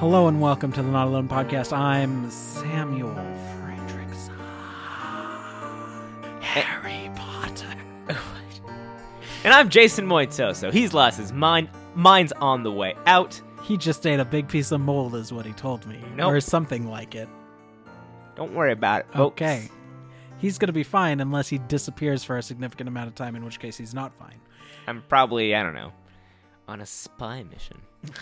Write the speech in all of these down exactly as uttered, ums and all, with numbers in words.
Hello and welcome to the Not Alone podcast. I'm Samuel Fredrickson. Harry Potter. And I'm Jason Moitoso. He's lost his mind. Mine's on the way out. He just ate a big piece of mold is what he told me. Nope. Or something like it. Don't worry about it, folks. Okay. He's going to be fine unless he disappears for a significant amount of time, in which case he's not fine. I'm probably, I don't know, on a spy mission.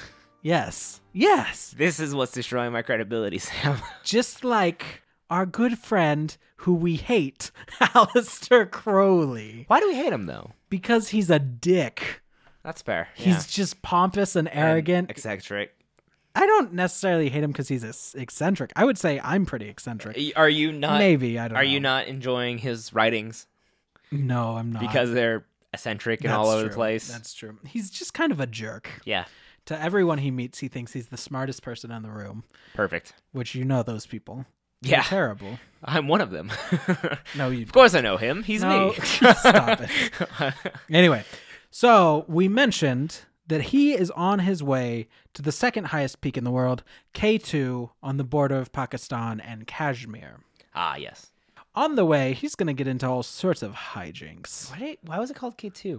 Yes. Yes. This is what's destroying my credibility, Sam. Just like our good friend who we hate, Aleister Crowley. Why do we hate him, though? Because he's a dick. That's fair. He's yeah. just pompous and arrogant. And eccentric. I don't necessarily hate him because he's eccentric. I would say I'm pretty eccentric. Are you not? Maybe, I don't Are know. you not enjoying his writings? No, I'm not. Because they're eccentric and That's all over true. the place? That's true. He's just kind of a jerk. Yeah. To everyone he meets, he thinks he's the smartest person in the room. Perfect. Which you know those people. Yeah. They're terrible. I'm one of them. No, you. Of course I know him. He's no, me. Stop it. Anyway, so we mentioned that he is on his way to the second highest peak in the world, K two, on the border of Pakistan and Kashmir. Ah, yes. On the way, he's going to get into all sorts of hijinks. Why, why was it called K two?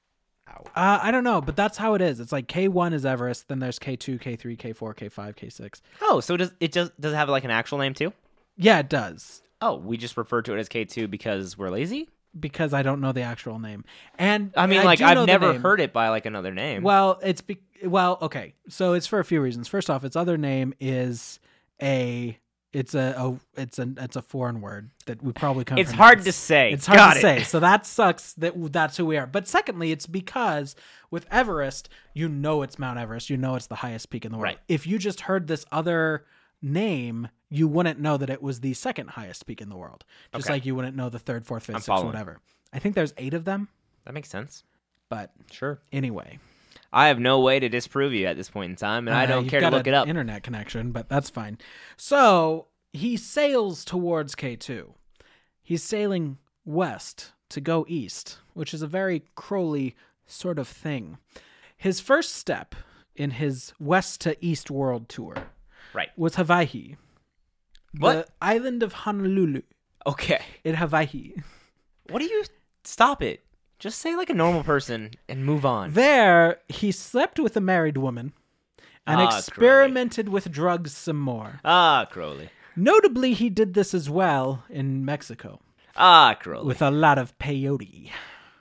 Uh, I don't know, but that's how it is. It's like K one is Everest, then there's K two, K three, K four, K five, K six. Oh, so does it just does it have like an actual name too? Yeah, it does. Oh, we just refer to it as K two because we're lazy? Because I don't know the actual name. And I mean, I like, do know I've the never name. heard it by, like, another name. Well, it's be- well, okay. So it's for a few reasons. First off, its other name is a it's a, a it's a it's a foreign word that we probably can't It's pronounce. hard to say. It's hard Got to it. say. So that sucks that that's who we are. But secondly, it's because with Everest, you know it's Mount Everest. You know it's the highest peak in the world. Right. If you just heard this other name, you wouldn't know that it was the second highest peak in the world. Just Okay. like you wouldn't know the third, fourth, fifth, I'm sixth, following. whatever. I think there's eight of them. That makes sense. But Sure. anyway. I have no way to disprove you at this point in time, and I Uh, don't you've care to got look an it up. Internet connection, but that's fine. So he sails towards K two. He's sailing west to go east, which is a very Crowley sort of thing. His first step in his west to east world tour Right. was Hawaii. What? The island of Honolulu Okay. in Hawaii. What do you... Stop it. Just say like a normal person and move on. There, he slept with a married woman and Ah, experimented with drugs some more. Ah, Crowley. Notably, he did this as well in Mexico Ah, Crowley. with a lot of peyote.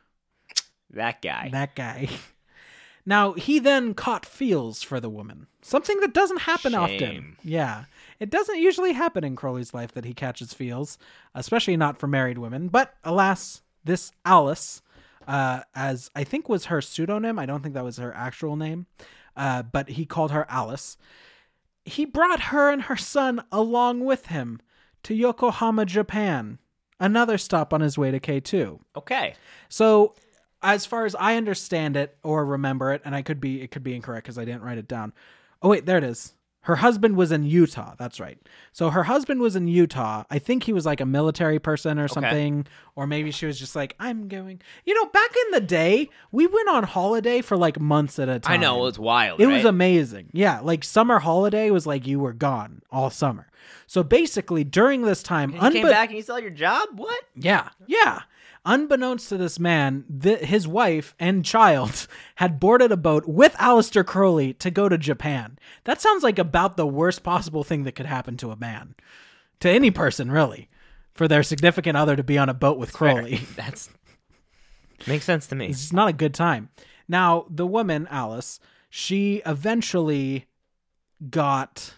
that guy. That guy. Now, he then caught feels for the woman, something that doesn't happen often. Shame. Yeah. It doesn't usually happen in Crowley's life that he catches feels, especially not for married women. But alas, this Alice, uh, as I think was her pseudonym, I don't think that was her actual name, uh, but he called her Alice. He brought her and her son along with him to Yokohama, Japan, another stop on his way to K two. Okay. So, as far as I understand it or remember it, and I could be it could be incorrect because I didn't write it down. Oh wait, there it is. Her husband was in Utah. That's right. So her husband was in Utah. I think he was like a military person or something, or maybe she was just like, I'm going. You know, back in the day, we went on holiday for like months at a time. I know, it's wild, It right? was amazing. Yeah, like summer holiday was like you were gone all summer. So basically, during this time, And you came unbe- back and you still had your job? What? yeah, yeah. Unbeknownst to this man, th- his wife and child had boarded a boat with Aleister Crowley to go to Japan. That sounds like about the worst possible thing that could happen to a man. To any person, really. For their significant other to be on a boat with Crowley. Fair. That's... Makes sense to me. It's just not a good time. Now, the woman, Alice, she eventually got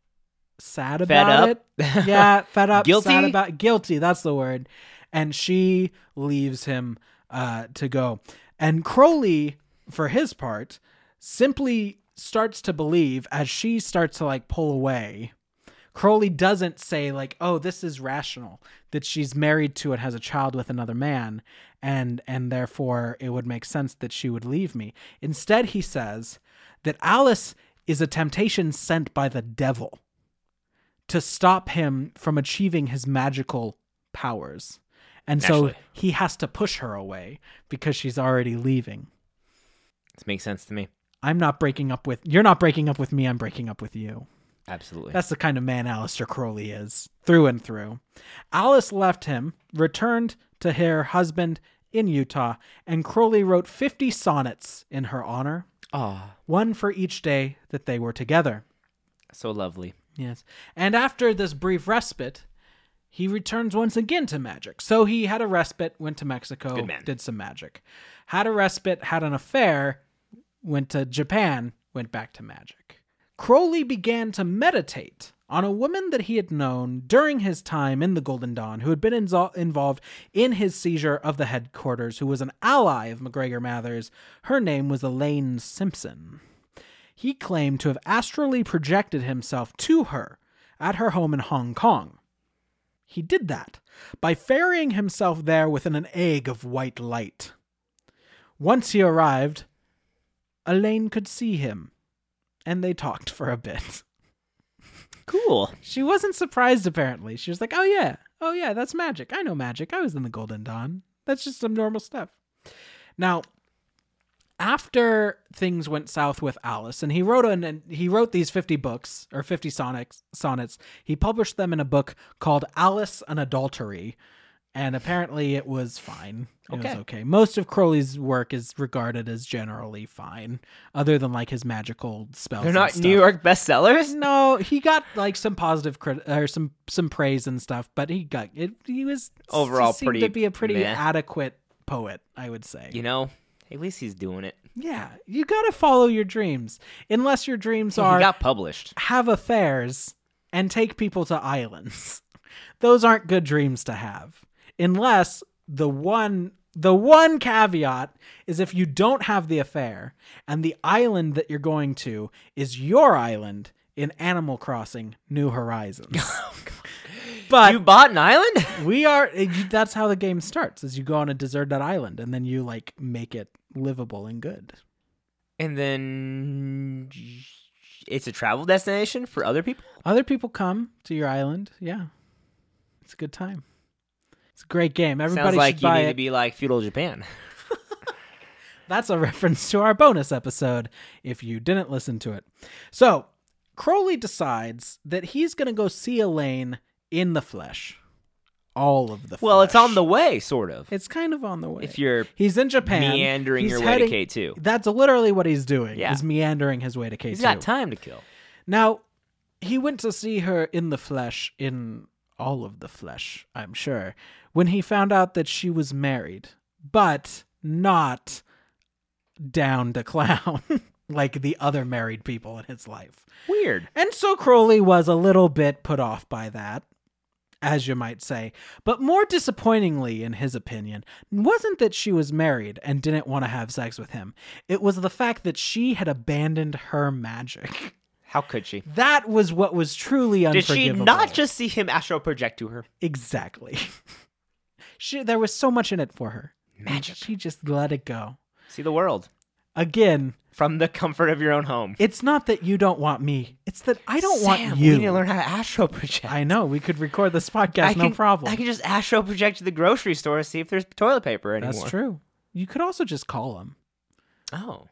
sad Fed about up? it. Yeah, fed up, Guilty? sad about guilty, that's the word. And she leaves him uh, to go. And Crowley, for his part, simply starts to believe as she starts to like pull away. Crowley doesn't say like, oh, this is rational, that she's married to and has a child with another man, and and therefore it would make sense that she would leave me. Instead, he says that Alice is a temptation sent by the devil to stop him from achieving his magical powers. And so Naturally. he has to push her away because she's already leaving. This makes sense to me. I'm not breaking up with, you're not breaking up with me, I'm breaking up with you. Absolutely. That's the kind of man Aleister Crowley is, through and through. Alice left him, returned to her husband in Utah, and Crowley wrote fifty sonnets in her honor, Oh, one for each day that they were together. so lovely. Yes. And after this brief respite, he returns once again to magic. So he had a respite, went to Mexico, Good man. did some magic. Had a respite, had an affair, went to Japan, went back to magic. Crowley began to meditate on a woman that he had known during his time in the Golden Dawn, who had been inzo- involved in his seizure of the headquarters, who was an ally of MacGregor Mathers. Her name was Elaine Simpson. He claimed to have astrally projected himself to her at her home in Hong Kong. He did that by ferrying himself there within an egg of white light. Once he arrived, Elaine could see him, and they talked for a bit. Cool. She wasn't surprised, apparently. She was like, oh yeah, oh yeah, that's magic. I know magic. I was in the Golden Dawn. That's just some normal stuff. Now, after things went south with Alice, and he wrote an, and he wrote these fifty books, or fifty sonnets, sonnets, he published them in a book called Alice an Adultery, and apparently it was fine. It Okay. was okay. Most of Crowley's work is regarded as generally fine, other than like his magical spells. They're and not stuff. New York bestsellers? No, he got like some positive crit- or some some praise and stuff, but he got it. He was Overall he seemed pretty to be a pretty meh. adequate poet, I would say. You know, at least he's doing it. Yeah, you gotta follow your dreams, unless your dreams He are got published. have affairs and take people to islands. Those aren't good dreams to have, unless the one the one caveat is if you don't have the affair and the island that you're going to is your island in Animal Crossing New Horizons. But You bought an island? we are that's how the game starts, is you go on a deserted island and then you like make it livable and good. And then it's a travel destination for other people? Other people come to your island. Yeah. It's a good time. It's a great game. Everybody Sounds like should you buy need it. to be like feudal Japan. That's a reference to our bonus episode if you didn't listen to it. So, Crowley decides that he's going to go see Elaine in the flesh. All of the flesh. Well, it's on the way, sort of. It's kind of on the way. If you're He's in Japan. meandering He's your heading- way to K two. That's literally what he's doing, Yeah. is meandering his way to K two. He's got time to kill. Now, he went to see her in the flesh, in all of the flesh, I'm sure, when he found out that she was married, but not down to clown like the other married people in his life. Weird. And so Crowley was a little bit put off by that, as you might say. But more disappointingly, in his opinion, wasn't that she was married and didn't want to have sex with him. It was the fact that she had abandoned her magic. How could she? That was what was truly Did she unforgivable. not just see him astral project to her? Exactly. she, there was so much in it for her. Magic. She just let it go. See the world Again, from the comfort of your own home. it's not that you don't want me. It's that I don't Sam, want We you. need to learn how to astral project. I know. We could record this podcast, I no can, problem. I can just astral project to the grocery store to see if there's toilet paper anymore. That's true. You could also just call him. Oh.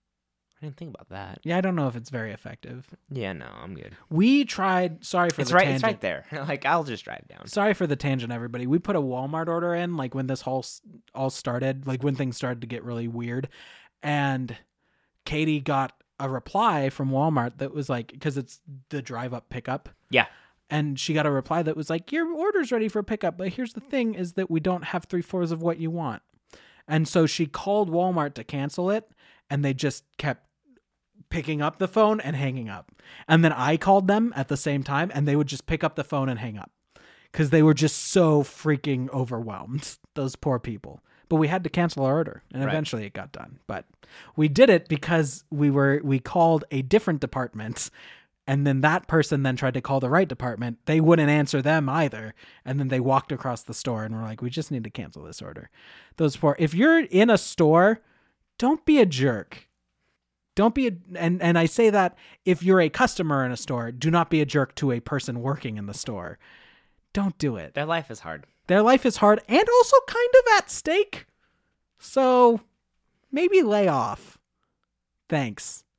I didn't think about that. Yeah, I don't know if it's very effective. Yeah, no, I'm good. We tried. Sorry for It's the right. tangent. It's right there. Like I'll just drive down. Sorry for the tangent, everybody. We put a Walmart order in, like when this whole s- all started, like when things started to get really weird, and Katie got a reply from Walmart that was like, because it's the drive-up pickup, Yeah. and she got a reply that was like, "Your order's ready for pickup, but here's the thing: is that we don't have three fourths of what you want." And so she called Walmart to cancel it, and they just kept picking up the phone and hanging up. And then I called them at the same time, and they would just pick up the phone and hang up because they were just so freaking overwhelmed, those poor people. But we had to cancel our order, and Right. eventually it got done. But we did it because we were we called a different department, and then that person then tried to call the right department. They wouldn't answer them either, and then they walked across the store and were like, "We just need to cancel this order." Those poor. If you're in a store, don't be a jerk. Don't be a, and, and I say that if you're a customer in a store, do not be a jerk to a person working in the store. Don't do it. Their life is hard. Their life is hard and also kind of at stake. So maybe lay off. Thanks.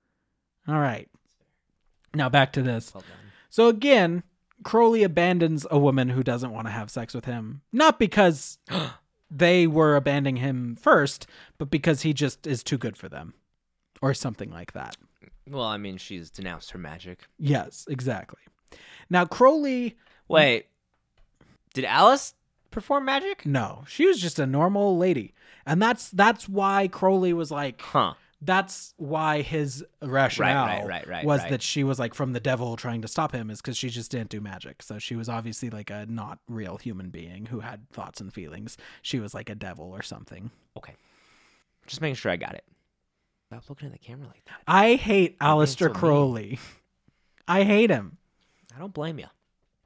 All right. Now back to this. Well done. So again, Crowley abandons a woman who doesn't want to have sex with him. Not because they were abandoning him first, but because he just is too good for them. Or something like that. Well, I mean, she's denounced her magic. Yes, exactly. Now, Crowley... Wait, did Alice perform magic? No, she was just a normal lady. And that's that's why Crowley was like... Huh. That's why his rationale right, right, right, right, was right. that she was like from the devil trying to stop him, is because she just didn't do magic. So she was obviously like a not real human being who had thoughts and feelings. She was like a devil or something. Okay. Just making sure I got it. Stop looking at the camera like that. I hate Aleister so mean. Crowley. I hate him. I don't blame you.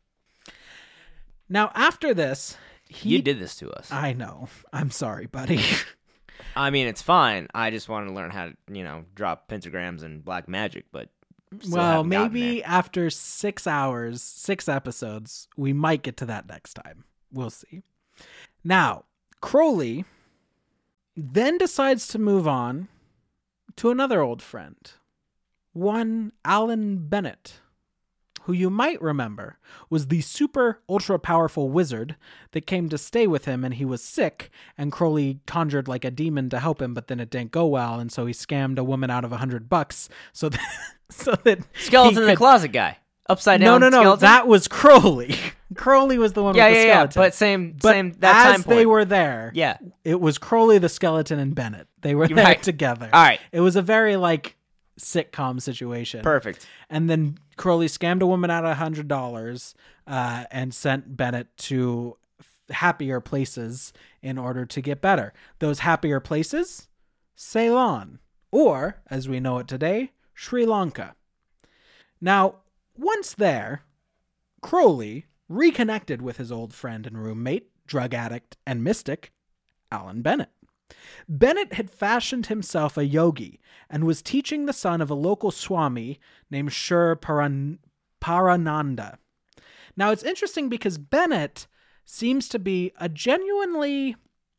Now, after this, he... You did this to us. I know. I'm sorry, buddy. I mean, it's fine. I just want to learn how to, you know, drop pentagrams and black magic, but still well, haven't gotten maybe there. after six hours, six episodes, we might get to that next time. We'll see. Now, Crowley then decides to move on to another old friend, one Alan Bennett, who you might remember was the super ultra powerful wizard that came to stay with him, and he was sick, and Crowley conjured like a demon to help him, but then it didn't go well, and so he scammed a woman out of a hundred bucks so that so that Skeleton he in the could... closet guy. Upside No, down no, no. skeleton? That was Crowley. Crowley was the one yeah, with the yeah, yeah. skeleton. But same, But same. That as time point. they were there, Yeah. it was Crowley, the skeleton, and Bennett. They were there Right. together. All right. It was a very like sitcom situation. Perfect. And then Crowley scammed a woman out of a hundred dollars uh, and sent Bennett to f- happier places in order to get better. Those happier places, Ceylon, or as we know it today, Sri Lanka. Now, once there, Crowley reconnected with his old friend and roommate, drug addict and mystic, Alan Bennett. Bennett had fashioned himself a yogi and was teaching the son of a local Swami named Shur Paran- Parananda. Now, it's interesting because Bennett seems to be a genuinely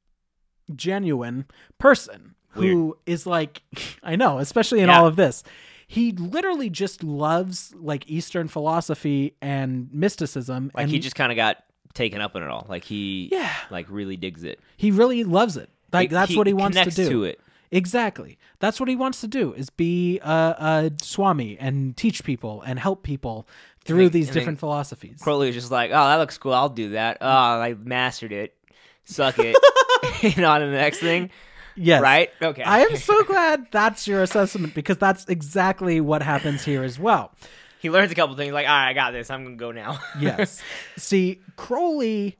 genuine person who Weird. is like, I know, especially in Yeah. all of this. He literally just loves like Eastern philosophy and mysticism. Like and he just kind of got taken up in it all. Like he, Yeah. like really digs it. he really loves it. Like He- that's he what he wants to connects do. to it. Exactly. That's what he wants to do, is be a, a Swami and teach people and help people through then- these and then different philosophies. Crowley was just like, oh, that looks cool. I'll do that. Oh, I mastered it. Suck it. You know, on to the next thing. Yes. Right? Okay. I am so glad that's your assessment, because that's exactly what happens here as well. He learns a couple things. Like, all right, I got this. I'm going to go now. Yes. See, Crowley...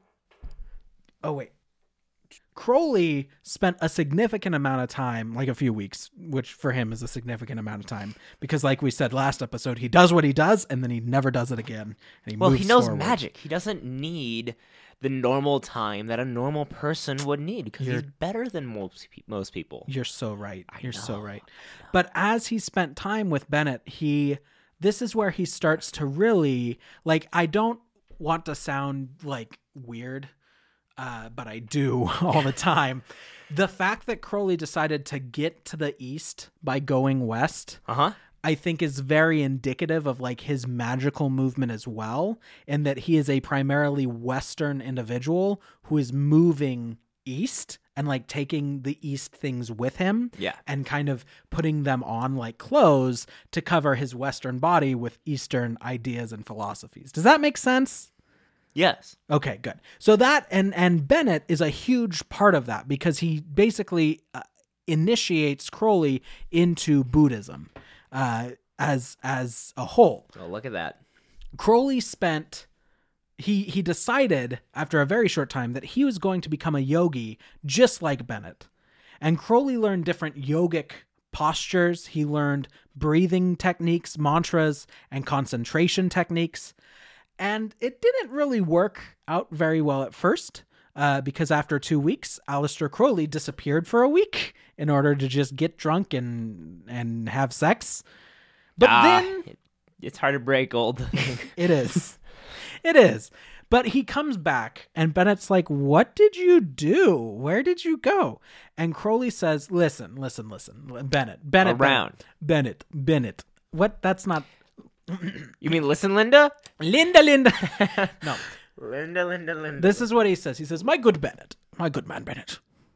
Oh, wait. Crowley spent a significant amount of time, like a few weeks, which for him is a significant amount of time, because like we said last episode, he does what he does and then he never does it again. And he Well, moves he knows forward. magic. He doesn't need the normal time that a normal person would need, because he's You're- better than most pe- most people. You're so right. You're so know, right. But as he spent time with Bennett, he this is where he starts to really, like, I don't want to sound like weird, uh, but I do all the time. The fact that Crowley decided to get to the east by going west, Uh-huh. I think is very indicative of like his magical movement as well, and that he is a primarily Western individual who is moving east and like taking the east things with him, Yeah. and kind of putting them on like clothes to cover his Western body with Eastern ideas and philosophies. Does that make sense? Yes. Okay, good. So that and and Bennett is a huge part of that, because he basically uh, initiates Crowley into Buddhism uh, as as a whole. Oh, look at that. Crowley spent he he decided after a very short time that he was going to become a yogi just like Bennett. And Crowley learned different yogic postures. He learned breathing techniques, mantras, and concentration techniques. And it didn't really work out very well at first, uh, because after two weeks, Aleister Crowley disappeared for a week in order to just get drunk and and have sex. But Ah, then it- it's hard to break old. it is. It is. But he comes back and Bennett's like, what did you do? Where did you go? And Crowley says, listen, listen, listen. Bennett, Bennett, Around. Bennett, Bennett, Bennett. What? That's not. You mean listen, Linda? Linda, Linda. No. Linda, Linda, Linda. This is what he says. He says, "My good Bennett, my good man Bennett,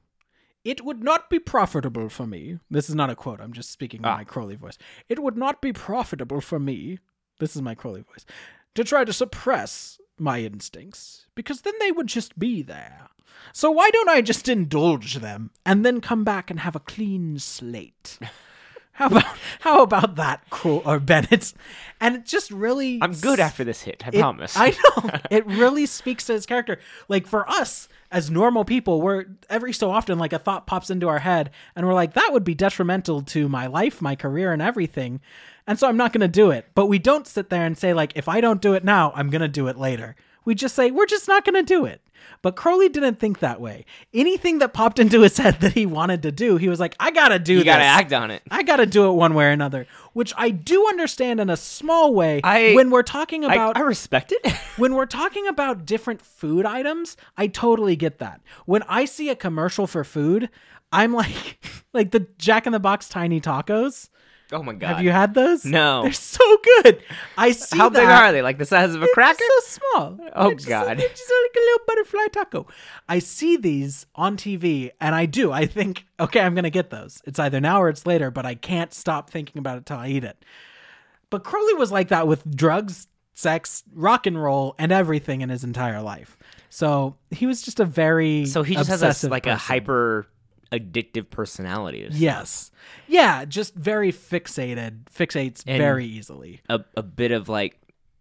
it would not be profitable for me." This is not a quote. I'm just speaking in Ah. my Crowley voice. "It would not be profitable for me," this is my Crowley voice, "to try to suppress my instincts, because then they would just be there. So why don't I just indulge them and then come back and have a clean slate?" How about how about that, Crow or Bennett? And it just really I'm good after this hit, I it- promise. I know. It really speaks to his character. Like, for us as normal people, we're every so often, like, a thought pops into our head and we're like, that would be detrimental to my life, my career, and everything. And so I'm not going to do it. But we don't sit there and say, like, if I don't do it now, I'm going to do it later. We just say, we're just not going to do it. But Crowley didn't think that way. Anything that popped into his head that he wanted to do, he was like, I got to do you this. gotta act on it. I got to do it one way or another, which I do understand in a small way. I- when we're talking I, about I respect it. when we're talking about different food items, I totally get that. When I see a commercial for food, I'm like, like the Jack in the Box tiny tacos. Oh my god. Have you had those? No. They're so good. I see How that. big are they? Like the size of a They're cracker? just so small. Oh, They're just- God. They're just like a little butterfly taco. I see these on T V, and I do. I think, okay, I'm gonna get those. It's either now or it's later, but I can't stop thinking about it till I eat it. But Crowley was like that with drugs, sex, rock and roll, and everything in his entire life. So he was just a very So he just has a, obsessive like a person. hyper addictive personality. or Yes. Yeah, just very fixated, fixates And- very easily. A, a bit of like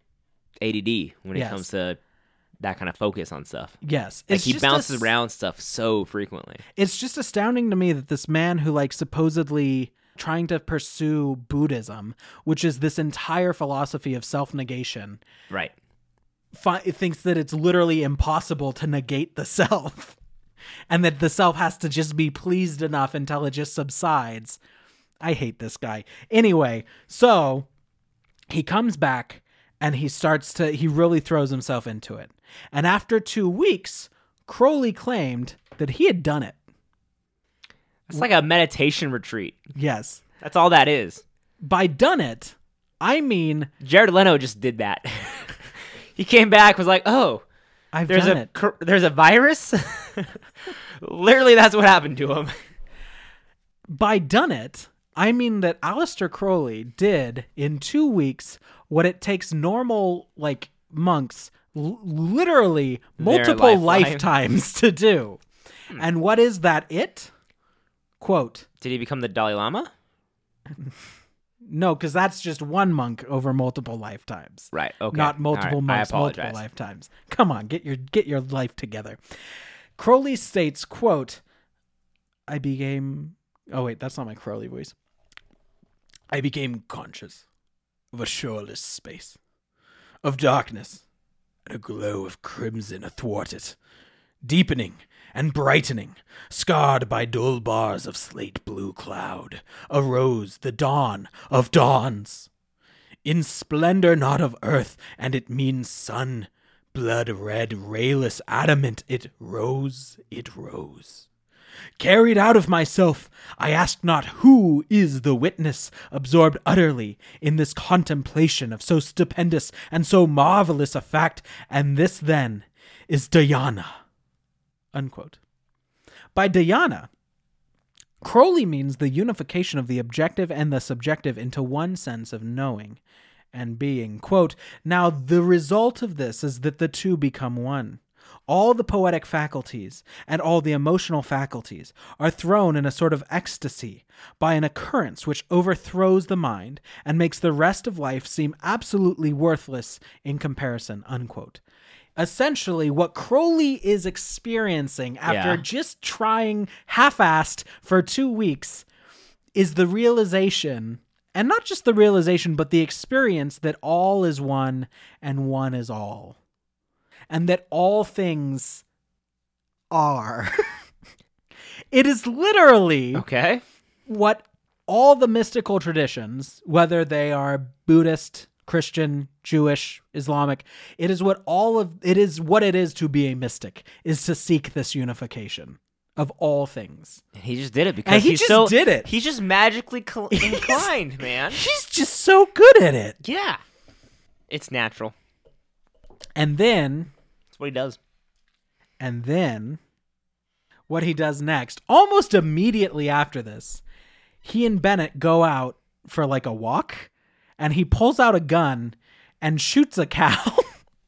A D D when it Yes. comes to that kind of focus on stuff. Yes. Like It's he just bounces a- around stuff so frequently. It's just astounding to me that this man who, like, supposedly trying to pursue Buddhism, which is this entire philosophy of self-negation, Right. fi- thinks that it's literally impossible to negate the self. And that the self has to just be pleased enough until it just subsides. I hate this guy. Anyway, so he comes back and he starts to, he really throws himself into it. And after two weeks, Crowley claimed that he had done it. It's like a meditation retreat. Yes. That's all that is. By done it, I mean, Jared Leto just did that. He came back, was like, "Oh, I've there's done a it. cor- there's a virus." Literally, that's what happened to him. By done it, I mean that Aleister Crowley did in two weeks what it takes normal, like, monks l- literally multiple lifeline. lifetimes to do. And what is that it? Quote, Did he become the Dalai Lama? no, because that's just one monk over multiple lifetimes. Right. Okay. Not multiple All right, monks, I multiple apologize. lifetimes. Come on, get your get your life together. Crowley states, quote, I became oh wait, that's not my Crowley voice. I became conscious of a shoreless space, of darkness, and a glow of crimson athwart it, deepening and brightening, scarred by dull bars of slate blue cloud, arose the dawn of dawns. In splendor not of earth, and it means sun, blood red, rayless adamant, it rose, it rose. Carried out of myself, I ask not who is the witness, absorbed utterly in this contemplation of so stupendous and so marvelous a fact, and this then is dhyana. Unquote. By dhyana, Crowley means the unification of the objective and the subjective into one sense of knowing and being. Quote, now the result of this is that the two become one. All the poetic faculties and all the emotional faculties are thrown in a sort of ecstasy by an occurrence which overthrows the mind and makes the rest of life seem absolutely worthless in comparison, unquote. Essentially, what Crowley is experiencing after Yeah. just trying half-assed for two weeks is the realization, and not just the realization, but the experience that all is one and one is all. And that all things are. It is literally Okay. what all the mystical traditions, whether they are Buddhist, Christian, Jewish, Islamic, it is what all of it is what it is to be a mystic, is to seek this unification of all things. He just did it because And he he's just so did it. He's just magically cl- inclined, man. He's just so good at it. Yeah, it's natural. And then, That's what he does. and then, what he does next, almost immediately after this, he and Bennett go out for like a walk, and he pulls out a gun and shoots a cow.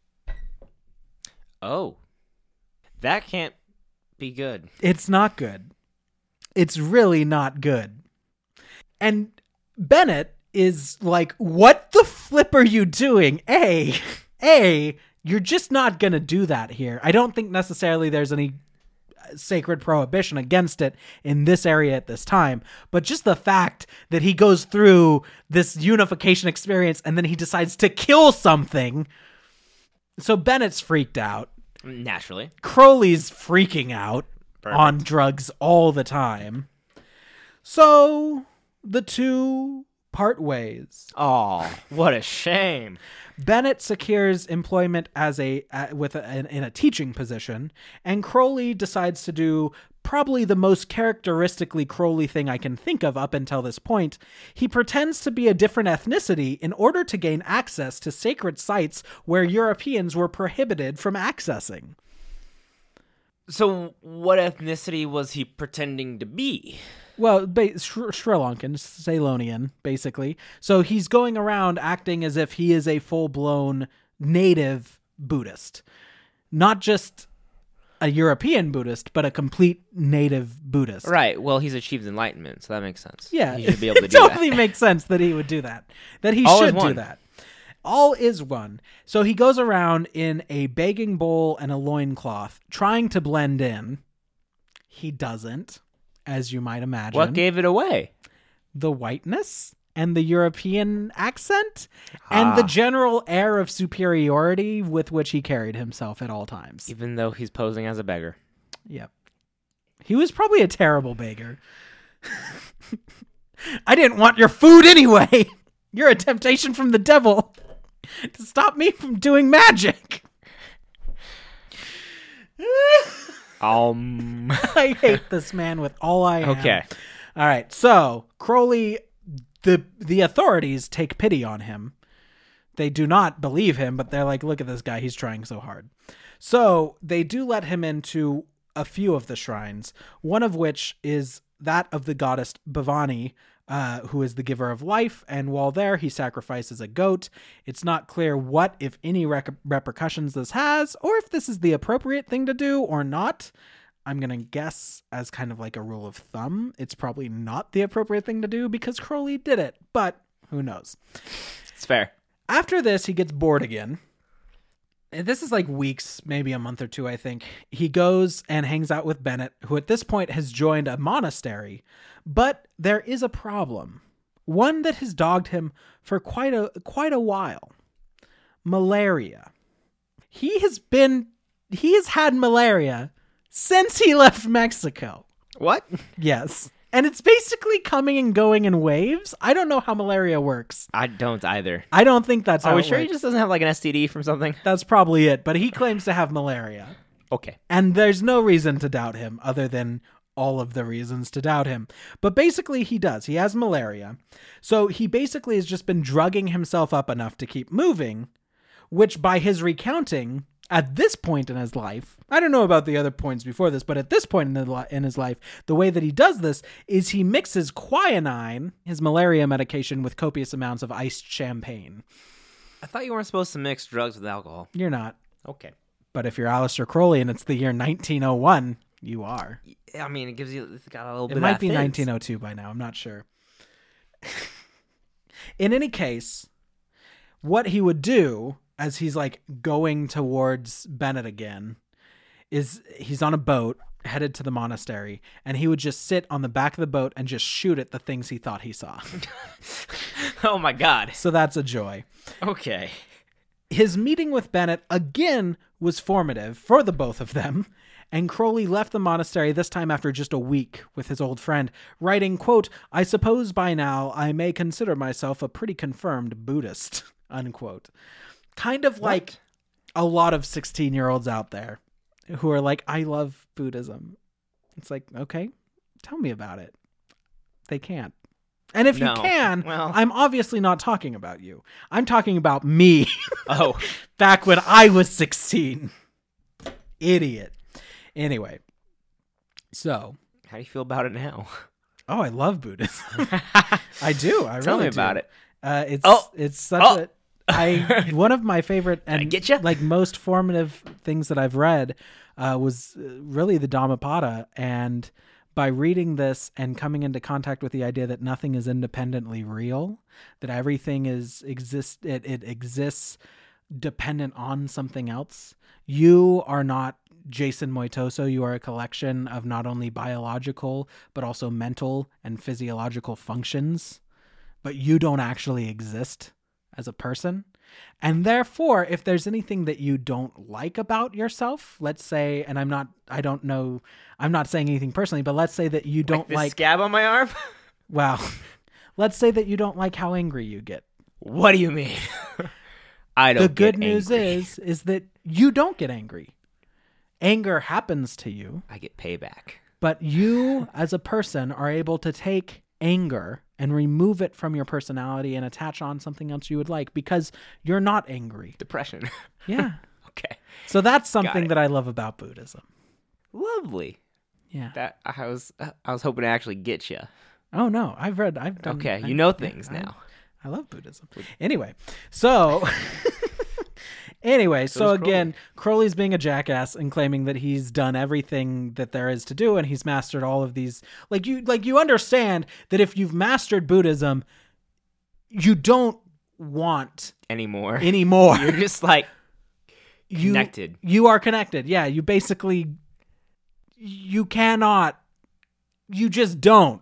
Oh, that can't be good. It's not good. It's really not good. And Bennett is like, what the flip are you doing? A, A, you're just not going to do that here. I don't think necessarily there's any sacred prohibition against it in this area at this time, but just the fact that he goes through this unification experience and then he decides to kill something. So Bennett's freaked out. Naturally. Crowley's freaking out. Perfect. On drugs all the time. So the two part ways. Oh, what a shame. Bennett secures employment as a uh, with a, in, in a teaching position, and Crowley decides to do probably the most characteristically Crowley thing I can think of up until this point. He pretends to be a different ethnicity in order to gain access to sacred sites where Europeans were prohibited from accessing. So, what ethnicity was he pretending to be? Well, ba- Sri Sri Lankan, Ceylonian, basically. So he's going around acting as if he is a full-blown native Buddhist. Not just a European Buddhist, but a complete native Buddhist. Right. Well, he's achieved enlightenment, so that makes sense. Yeah. He should be able to It do totally that. makes sense that he would do that. That he All is should do one. that. All is one. So he goes around in a begging bowl and a loincloth, trying to blend in. He doesn't, as you might imagine. What gave it away? The whiteness and the European accent and the Ah. general air of superiority with which he carried himself at all times. Even though he's posing as a beggar. Yep. He was probably a terrible beggar. I didn't want your food anyway. You're a temptation from the devil to stop me from doing magic. Um. I hate this man with all I am. Okay. All right. So Crowley, the the authorities take pity on him. They do not believe him, but they're like, look at this guy. He's trying so hard. So they do let him into a few of the shrines, one of which is that of the goddess Bhavani, uh, who is the giver of life. And while there, he sacrifices a goat. It's not clear what, if any, rec- repercussions this has, or if this is the appropriate thing to do or not. I'm going to guess as kind of like a rule of thumb, it's probably not the appropriate thing to do because Crowley did it, but who knows? It's fair. After this, he gets bored again. And this is like weeks, maybe a month or two, I think. He goes and hangs out with Bennett, who at this point has joined a monastery. But there is a problem. One that has dogged him for quite a quite a while. Malaria. He has been he has had malaria since he left Mexico. What? Yes. And it's basically coming and going in waves. I don't know how malaria works. I don't either. I don't think that's how Are we it sure he works. just doesn't have like an S T D from something? That's probably it, but he claims to have malaria. Okay. And there's no reason to doubt him other than all of the reasons to doubt him. But basically he does. He has malaria. So he basically has just been drugging himself up enough to keep moving, which by his recounting at this point in his life, I don't know about the other points before this, but at this point in, the li- in his life, the way that he does this is he mixes quinine, his malaria medication, with copious amounts of iced champagne. I thought you weren't supposed to mix drugs with alcohol. You're not. Okay. But if you're Aleister Crowley and it's the year nineteen oh one, you are. I mean, it gives you it's got a little It bit might of be that fizz. nineteen oh two by now. I'm not sure. In any case, what he would do as he's like going towards Bennett again is he's on a boat headed to the monastery, and he would just sit on the back of the boat and just shoot at the things he thought he saw. Oh my god. So that's a joy. Okay. His meeting with Bennett again was formative for the both of them, and Crowley left the monastery this time after just a week with his old friend, writing, quote, "I suppose by now I may consider myself a pretty confirmed Buddhist," unquote. Kind of like a lot of sixteen-year-olds out there who are like, I love Buddhism. It's like, okay, tell me about it. They can't. And if No. you can, Well- I'm obviously not talking about you. I'm talking about me Oh, back when I was sixteen. Idiot. Anyway, so, how do you feel about it now? oh, I love Buddhism. I do. I Tell really me about do. it. Uh, it's Oh. it's such Oh. a I one of my favorite I and get ya? like most formative things that I've read uh, was uh, really the Dhammapada, and by reading this and coming into contact with the idea that nothing is independently real, that everything is exist it, it exists dependent on something else. You are not Jason Moitoso. You are a collection of not only biological but also mental and physiological functions, but you don't actually exist as a person. And therefore, if there's anything that you don't like about yourself, let's say, and I'm not, I don't know, I'm not saying anything personally, but let's say that you don't This like, scab on my arm? well, let's say that you don't like how angry you get. What do you mean? I don't The good get news angry. is, is that you don't get angry. Anger happens to you, I get payback. but you as a person are able to take anger and remove it from your personality and attach on something else you would like because you're not angry. Depression. Yeah. Okay. So that's something it. that I love about Buddhism. Lovely. Yeah. That I was I was hoping to actually get you. Oh no, I've read, I've done. Okay, I- you know yeah, things I- now. I love Buddhism. Anyway, so anyway, so does again, Crowley's being a jackass and claiming that he's done everything that there is to do and he's mastered all of these. Like you, like you understand that if you've mastered Buddhism, you don't want Anymore. any more. You're just like you, connected. You are connected. Yeah, you basically you cannot. You just don't.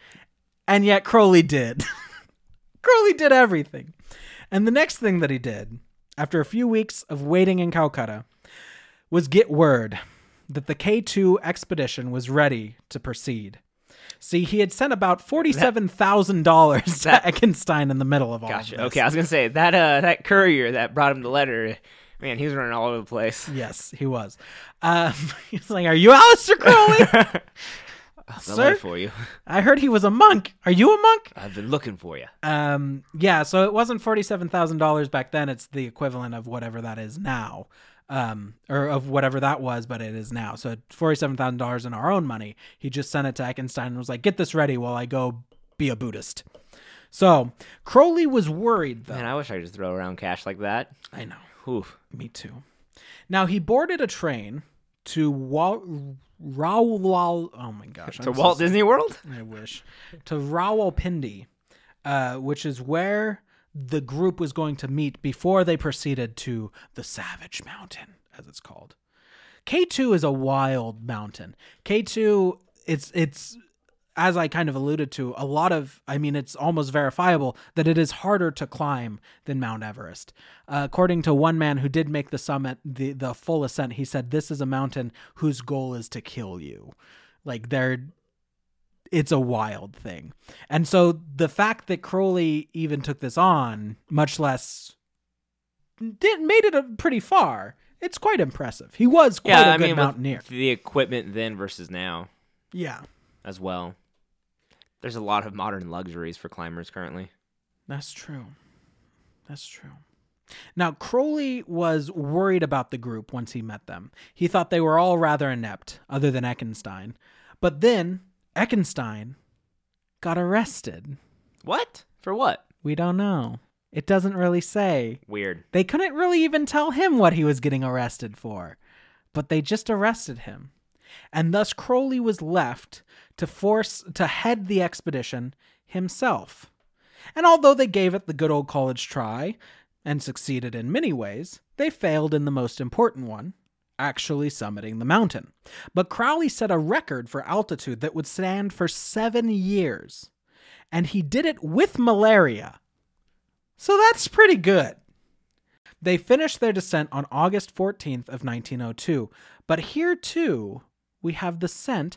And yet Crowley did. Crowley did everything. And the next thing that he did, after a few weeks of waiting in Calcutta, was get word that the K two expedition was ready to proceed. See, he had sent about forty-seven thousand dollars to that- Eckenstein in the middle of all Gotcha. of this. Okay, I was gonna say that uh that courier that brought him the letter, man, he was running all over the place. Yes, he was. Um, he's like, "Are you Aleister Crowley? The Sir? letter for you. I heard he was a monk. Are you a monk?" I've been looking for you. Um, yeah, so it wasn't forty-seven thousand dollars back then. It's the equivalent of whatever that is now, um, or of whatever that was, but it is now. So forty-seven thousand dollars in our own money. He just sent it to Eckenstein and was like, "Get this ready while I go be a Buddhist." So Crowley was worried, though. Man, I wish I could just throw around cash like that. I know. Oof. Me too. Now, he boarded a train to Wa- Rawal... Oh, my gosh. To I'm so Walt sorry. Disney World? I wish. To Rawalpindi, uh, which is where the group was going to meet before they proceeded to the Savage Mountain, as it's called. K two is a wild mountain. K two, it's it's as I kind of alluded to, a lot of, I mean, it's almost verifiable that it is harder to climb than Mount Everest. Uh, according to one man who did make the summit, the, the full ascent, he said, "This is a mountain whose goal is to kill you." Like, they're, it's a wild thing. And so the fact that Crowley even took this on, much less did made it a pretty far, it's quite impressive. He was quite Yeah, a I good mean, mountaineer. with the equipment then versus now Yeah. as well. There's a lot of modern luxuries for climbers currently. That's true. That's true. Now, Crowley was worried about the group once he met them. He thought they were all rather inept, other than Eckenstein. But then, Eckenstein got arrested. What? For what? We don't know. It doesn't really say. Weird. They couldn't really even tell him what he was getting arrested for. But they just arrested him. And thus Crowley was left to force to head the expedition himself. And although they gave it the good old college try and succeeded in many ways, they failed in the most important one, actually summiting the mountain. But Crowley set a record for altitude that would stand for seven years. And he did it with malaria. So that's pretty good. They finished their descent on August fourteenth of nineteen oh two. But here too, we have the scent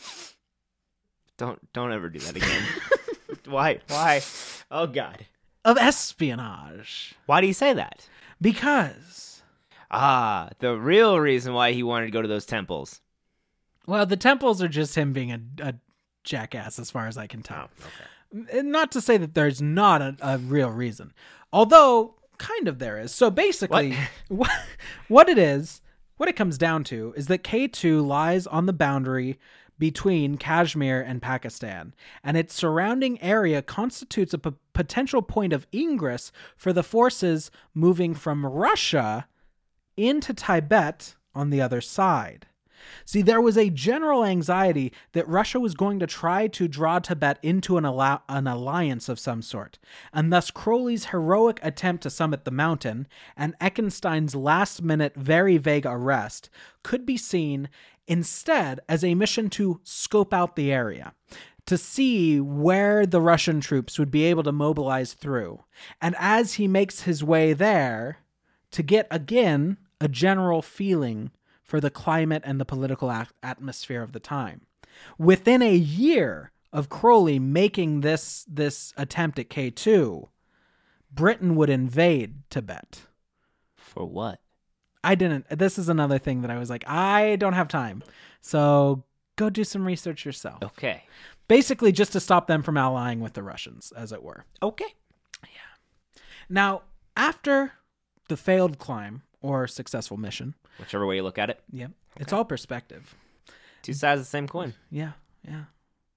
Don't don't ever do that again. Why? Why? Oh God. of espionage. Why do you say that? Because Ah, the real reason why he wanted to go to those temples. Well, the temples are just him being a, a jackass, as far as I can tell. Oh, okay. Not to say that there's not a, a real reason, although kind of there is. So basically, what? what it is, what it comes down to is that K two lies on the boundary between Kashmir and Pakistan, and its surrounding area constitutes a p- potential point of ingress for the forces moving from Russia into Tibet on the other side. See, there was a general anxiety that Russia was going to try to draw Tibet into an, al- an alliance of some sort, and thus Crowley's heroic attempt to summit the mountain and Eckenstein's last-minute, very vague arrest could be seen instead as a mission to scope out the area, to see where the Russian troops would be able to mobilize through, and as he makes his way there, to get, again, a general feeling for the climate and the political a- atmosphere of the time. Within a year of Crowley making this this attempt at K two, Britain would invade Tibet. For what? I didn't. This is another thing that I was like, I don't have time. So go do some research yourself. Okay. Basically just to stop them from allying with the Russians, as it were. Okay. Yeah. Now, after the failed climb or successful mission, Whichever way you look at it. yeah, it's all perspective. Two sides of the same coin. Yeah, yeah.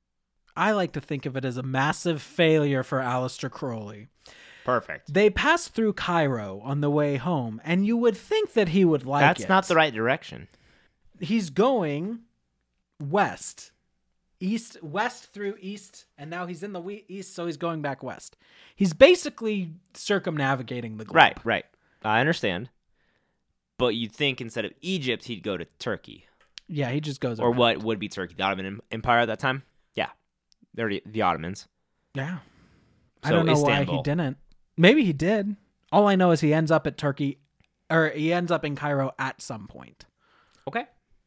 I like to think of it as a massive failure for Aleister Crowley. Perfect. They passed through Cairo on the way home, and you would think that he would like That's it. not the right direction. He's going west. East, west through east, and now he's in the we- east, so he's going back west. He's basically circumnavigating the globe. Right, right. I understand. But you'd think instead of Egypt, he'd go to Turkey. Yeah, he just goes Or around. what would be Turkey? The Ottoman Empire at that time? Yeah. They're the, the Ottomans. Yeah. I So don't know why Istanbul. he didn't. Maybe he did. All I know is he ends up at Turkey, or he ends up in Cairo at some point. Okay.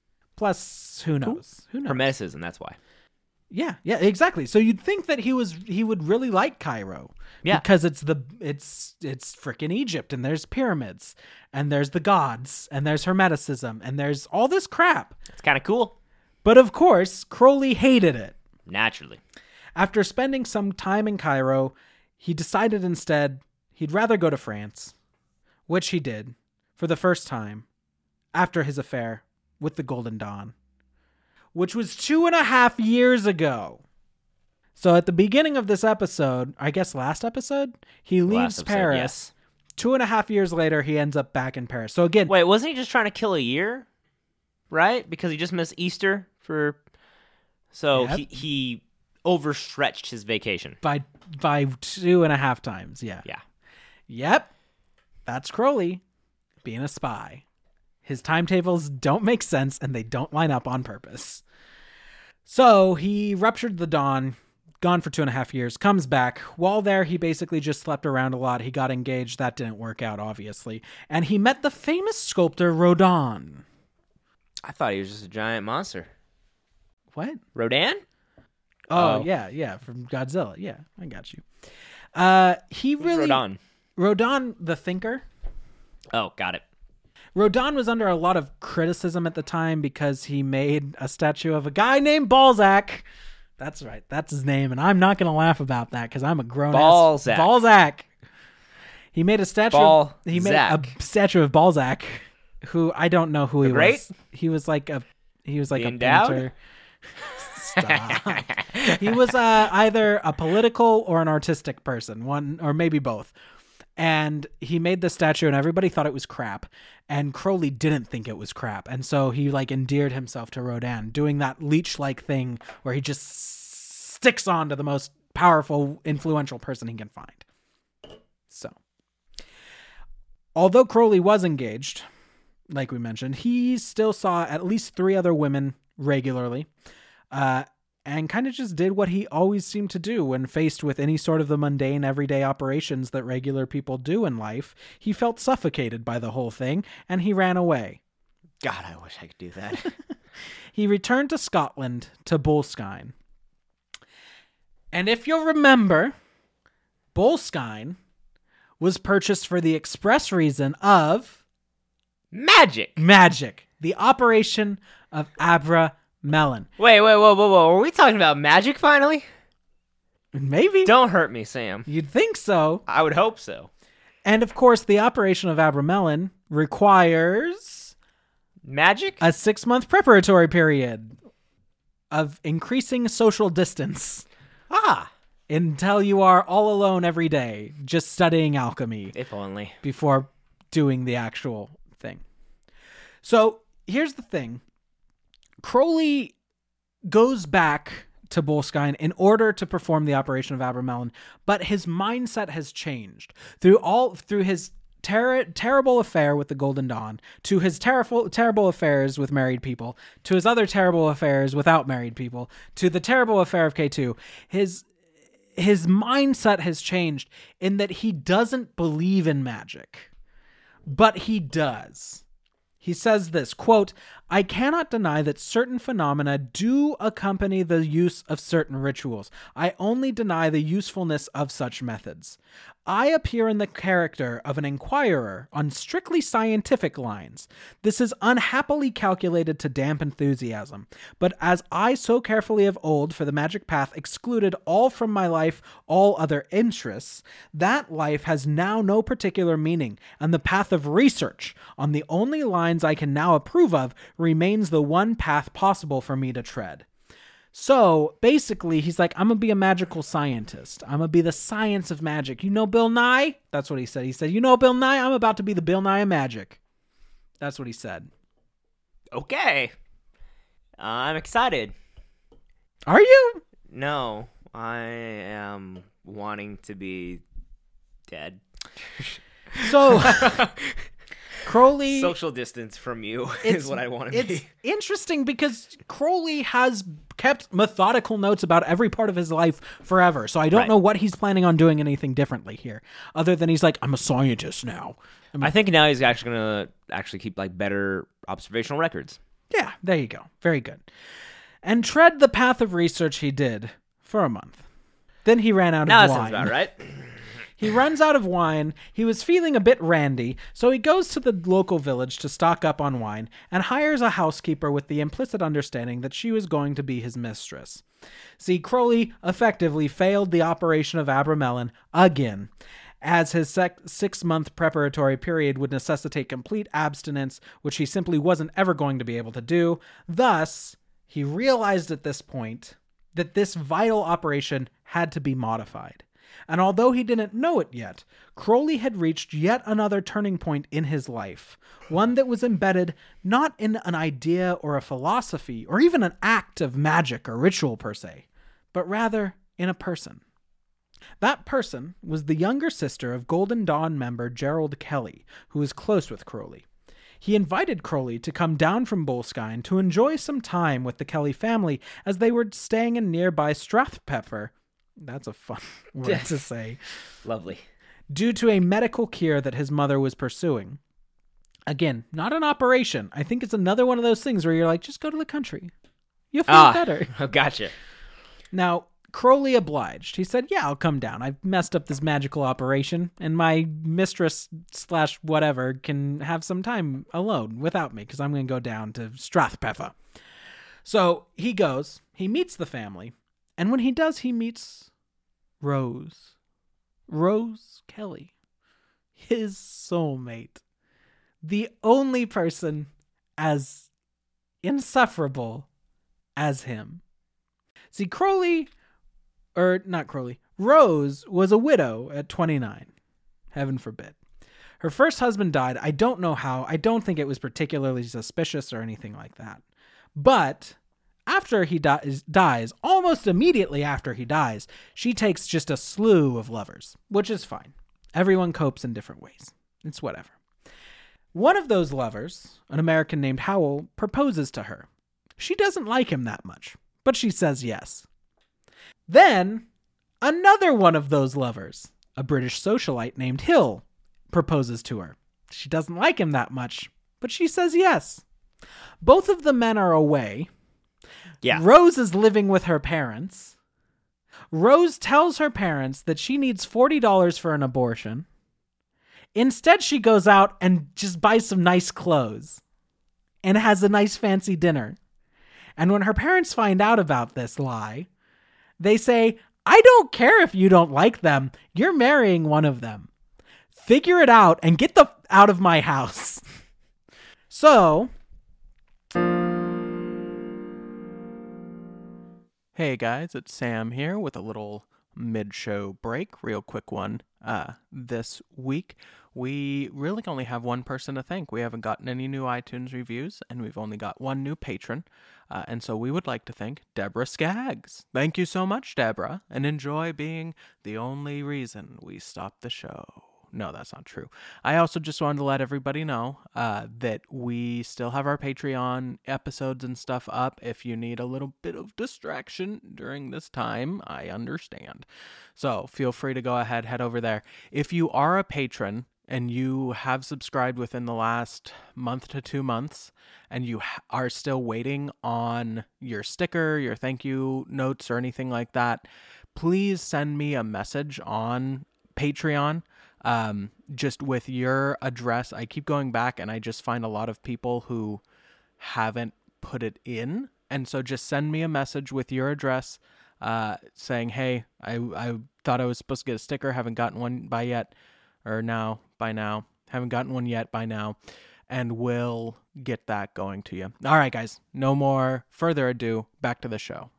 Plus, who knows? Who knows? Hermeticism, that's why. Yeah, yeah, exactly. So you'd think that he was he would really like Cairo. Yeah. Because it's the it's it's freaking Egypt, and there's pyramids, and there's the gods, and there's Hermeticism, and there's all this crap. It's kind of cool. But of course, Crowley hated it. Naturally. After spending some time in Cairo, he decided instead he'd rather go to France, which he did for the first time after his affair with the Golden Dawn, which was two and a half years ago. So at the beginning of this episode, I guess last episode, he leaves Last episode, Paris. yes. Two and a half years later, he ends up back in Paris. So again, Wait, wasn't he just trying to kill a year? Right? Because he just missed Easter for... So Yep. he, he overstretched his vacation. by by two and a half times, yeah. Yeah. Yep. That's Crowley being a spy. His timetables don't make sense, and they don't line up on purpose. So he ruptured the Dawn, gone for two and a half years, comes back. While there, he basically just slept around a lot. He got engaged. That didn't work out, obviously. And he met the famous sculptor Rodin. I thought he was just a giant monster. What? Rodan? Oh, Oh. yeah, yeah, from Godzilla. Yeah, I got you. Uh, he Who's really... Rodin? Rodin, the thinker. Oh, got it. Rodin was under a lot of criticism at the time because he made a statue of a guy named Balzac. That's right. That's his name. And I'm not going to laugh about that because I'm a grown ass. Balzac. Balzac. He made a statue. Of, he made a Balzac. statue of Balzac, who I don't know who The he Great? was. He was like a he was like The a Endowed? painter. Stop. He was uh, either a political or an artistic person, one or maybe both. And he made the statue, and everybody thought it was crap. And Crowley didn't think it was crap, and so he like endeared himself to Rodin, doing that leech-like thing where he just sticks on to the most powerful, influential person he can find. So, although Crowley was engaged, like we mentioned, he still saw at least three other women regularly, uh, and kind of just did what he always seemed to do when faced with any sort of the mundane everyday operations that regular people do in life. He felt suffocated by the whole thing, and he ran away. God, I wish I could do that. He returned to Scotland, to Boleskine. And if you'll remember, Boleskine was purchased for the express reason of Magic! magic, the operation of Abra Melon. Wait, wait, whoa, whoa, whoa. Are we talking about magic finally? Maybe. Don't hurt me, Sam. You'd think so. I would hope so. And of course, the operation of Abramelin requires magic? A six-month preparatory period of increasing social distance. Ah. Until you are all alone every day, just studying alchemy. If only. Before doing the actual thing. So, here's the thing. Crowley goes back to Boleskine in order to perform the operation of Abramelin, but his mindset has changed through all through his ter- terrible affair with the Golden Dawn, to his terrible terrible affairs with married people, to his other terrible affairs without married people, to the terrible affair of K two. His his mindset has changed in that he doesn't believe in magic, but he does. He says this, quote, I cannot deny that certain phenomena do accompany the use of certain rituals. I only deny the usefulness of such methods. I appear in the character of an inquirer on strictly scientific lines. This is unhappily calculated to damp enthusiasm. But as I so carefully of old for the magic path excluded all from my life all other interests, that life has now no particular meaning, and the path of research on the only lines I can now approve of remains the one path possible for me to tread. So basically, he's like, I'm going to be a magical scientist. I'm going to be the science of magic. You know Bill Nye? That's what he said. He said, you know Bill Nye? I'm about to be the Bill Nye of magic. That's what he said. Okay. Uh, I'm excited. Are you? No, I am wanting to be dead. So... Crowley... Social distance from you is what I want to it's be. It's interesting because Crowley has kept methodical notes about every part of his life forever. So I don't right. know what he's planning on doing anything differently here. Other than he's like, I'm a scientist now. I'm I think now he's actually going to actually keep like better observational records. Yeah, there you go. Very good. And tread the path of research he did for a month. Then he ran out now of that wine. Sounds about right. He runs out of wine. He was feeling a bit randy, so he goes to the local village to stock up on wine and hires a housekeeper with the implicit understanding that she was going to be his mistress. See, Crowley effectively failed the operation of Abramelin again, as his sec- six-month preparatory period would necessitate complete abstinence, which he simply wasn't ever going to be able to do. Thus, he realized at this point that this vital operation had to be modified. And although he didn't know it yet, Crowley had reached yet another turning point in his life, one that was embedded not in an idea or a philosophy or even an act of magic or ritual per se, but rather in a person. That person was the younger sister of Golden Dawn member Gerald Kelly, who was close with Crowley. He invited Crowley to come down from Boleskine to enjoy some time with the Kelly family as they were staying in nearby Strathpeffer. That's a fun word to say. Lovely. Due to a medical cure that his mother was pursuing. Again, not an operation. I think it's another one of those things where you're like, just go to the country. You'll feel ah, better. Gotcha. Now, Crowley obliged. He said, yeah, I'll come down. I've messed up this magical operation, and my mistress slash whatever can have some time alone without me, because I'm going to go down to Strathpeffer. So he goes, he meets the family, and when he does, he meets Rose. Rose Kelly. His soulmate. The only person as insufferable as him. See, Crowley, or not Crowley, Rose was a widow at twenty-nine. Heaven forbid. Her first husband died. I don't know how. I don't think it was particularly suspicious or anything like that. But after he dies, dies, almost immediately after he dies, she takes just a slew of lovers, which is fine. Everyone copes in different ways. It's whatever. One of those lovers, an American named Howell, proposes to her. She doesn't like him that much, but she says yes. Then, another one of those lovers, a British socialite named Hill, proposes to her. She doesn't like him that much, but she says yes. Both of the men are away. Yeah. Rose is living with her parents. Rose tells her parents that she needs forty dollars for an abortion. Instead, she goes out and just buys some nice clothes and has a nice fancy dinner. And when her parents find out about this lie, they say, I don't care if you don't like them. You're marrying one of them. Figure it out and get the f- out of my house. So, hey guys, it's Sam here with a little mid-show break, real quick one. Uh, this week, we really only have one person to thank. We haven't gotten any new iTunes reviews, and we've only got one new patron. Uh, and so we would like to thank Deborah Skaggs. Thank you so much, Deborah, and enjoy being the only reason we stopped the show. No, that's not true. I also just wanted to let everybody know uh, that we still have our Patreon episodes and stuff up. If you need a little bit of distraction during this time, I understand. So feel free to go ahead, head over there. If you are a patron and you have subscribed within the last month to two months and you ha- are still waiting on your sticker, your thank you notes, or anything like that, please send me a message on Patreon. Um, just with your address. I keep going back and I just find a lot of people who haven't put it in. And so just send me a message with your address, uh, saying, hey, I, I thought I was supposed to get a sticker. Haven't gotten one by yet, or now by now, haven't gotten one yet by now. And we'll get that going to you. All right, guys, no more further ado. Back to the show.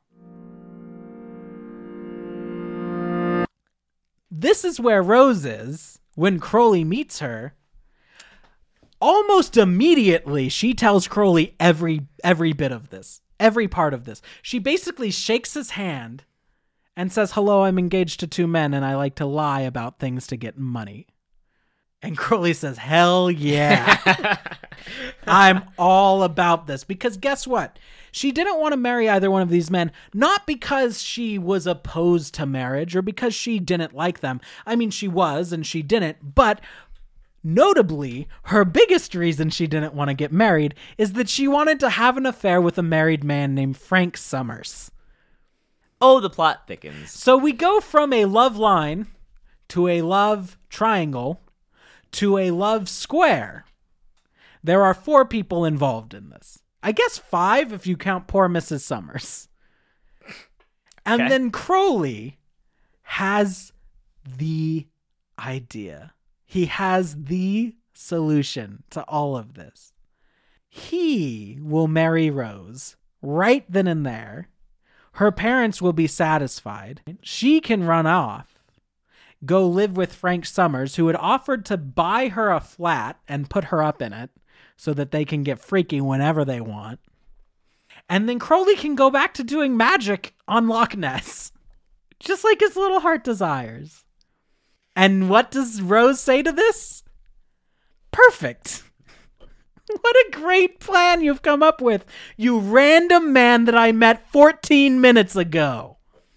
This is where Rose is when Crowley meets her. Almost immediately, she tells Crowley every every bit of this, every part of this. She basically shakes his hand and says, hello, I'm engaged to two men and I like to lie about things to get money. And Crowley says, hell yeah. I'm all about this. Because guess what? She didn't want to marry either one of these men, not because she was opposed to marriage or because she didn't like them. I mean, she was and she didn't, but notably, her biggest reason she didn't want to get married is that she wanted to have an affair with a married man named Frank Summers. Oh, the plot thickens. So we go from a love line to a love triangle to a love square. There are four people involved in this. I guess five if you count poor Missus Summers. And Okay. then Crowley has the idea. He has the solution to all of this. He will marry Rose right then and there. Her parents will be satisfied. She can run off, go live with Frank Summers, who had offered to buy her a flat and put her up in it, so that they can get freaky whenever they want. And then Crowley can go back to doing magic on Loch Ness. Just like his little heart desires. And what does Rose say to this? Perfect. What a great plan you've come up with, you random man that I met fourteen minutes ago.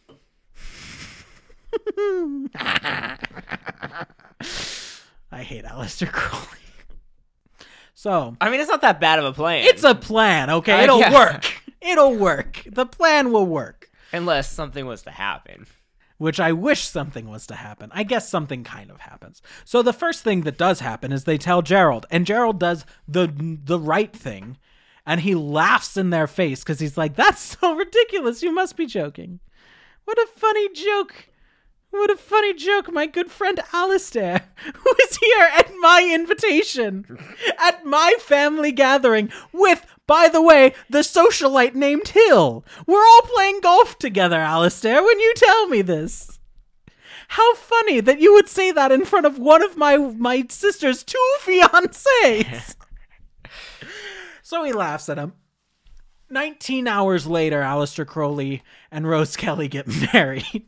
I hate Aleister Crowley. So, I mean, it's not that bad of a plan. it's a plan, okay? Uh, It'll yeah. work. It'll work. The plan will work. Unless something was to happen. Which I wish something was to happen. I guess something kind of happens. So the first thing that does happen is they tell Gerald. And Gerald does the the right thing. And he laughs in their face because he's like, that's so ridiculous. You must be joking. What a funny joke. What a funny joke, my good friend Alistair, who is here at my invitation, at my family gathering with, by the way, the socialite named Hill. We're all playing golf together, Alistair, when you tell me this. How funny that you would say that in front of one of my, my sister's two fiancés. So he laughs at him. nineteen hours later, Aleister Crowley and Rose Kelly get married.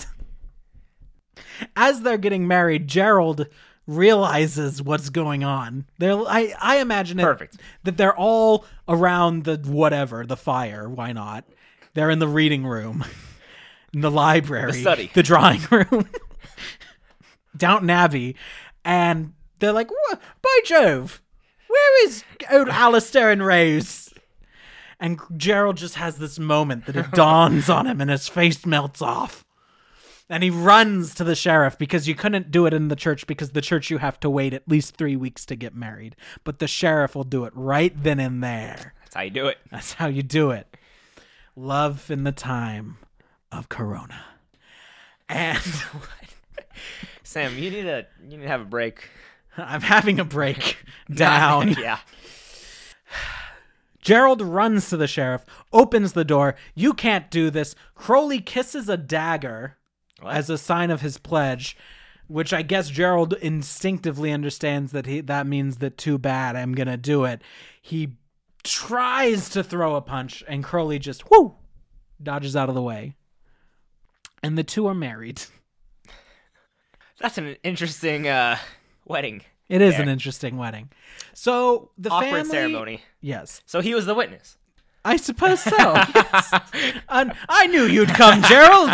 As they're getting married, Gerald realizes what's going on. They're, I, I imagine it, Perfect. that they're all around the whatever, the fire. Why not? They're in the reading room, in the library, The study. the drawing room, Downton Abbey, and they're like, "Wha- by Jove, where is old Alistair and Rose? And Gerald just has this moment that it dawns on him and his face melts off. And he runs to the sheriff because you couldn't do it in the church because the church you have to wait at least three weeks to get married. But the sheriff will do it right then and there. That's how you do it. That's how you do it. love in the time of Corona. And Sam, you need to you need to have a break. I'm having a break down. Yeah. Gerald runs to the sheriff, opens the door. You can't do this. Crowley kisses a dagger What? as a sign of his pledge, which I guess Gerald instinctively understands that he that means that too bad, I'm going to do it. He tries to throw a punch, and Crowley just, whoo, dodges out of the way. And the two are married. That's an interesting uh, wedding. It is there. an interesting wedding. So the Awkward family... ceremony. Yes. So he was the witness. I suppose so. Yes. And I knew you'd come, Gerald.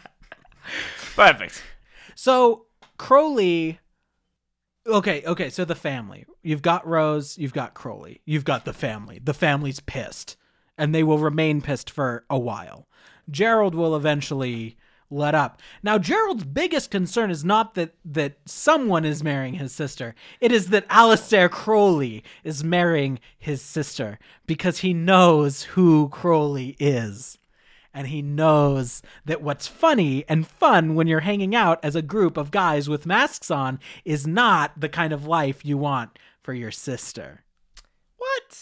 Perfect. So Crowley... Okay, okay, so the family. You've got Rose, you've got Crowley. You've got the family. The family's pissed. And they will remain pissed for a while. Gerald will eventually let up. Now, Gerald's biggest concern is not that, that someone is marrying his sister. It is that Alistair Crowley is marrying his sister because he knows who Crowley is. And he knows that what's funny and fun when you're hanging out as a group of guys with masks on is not the kind of life you want for your sister. What?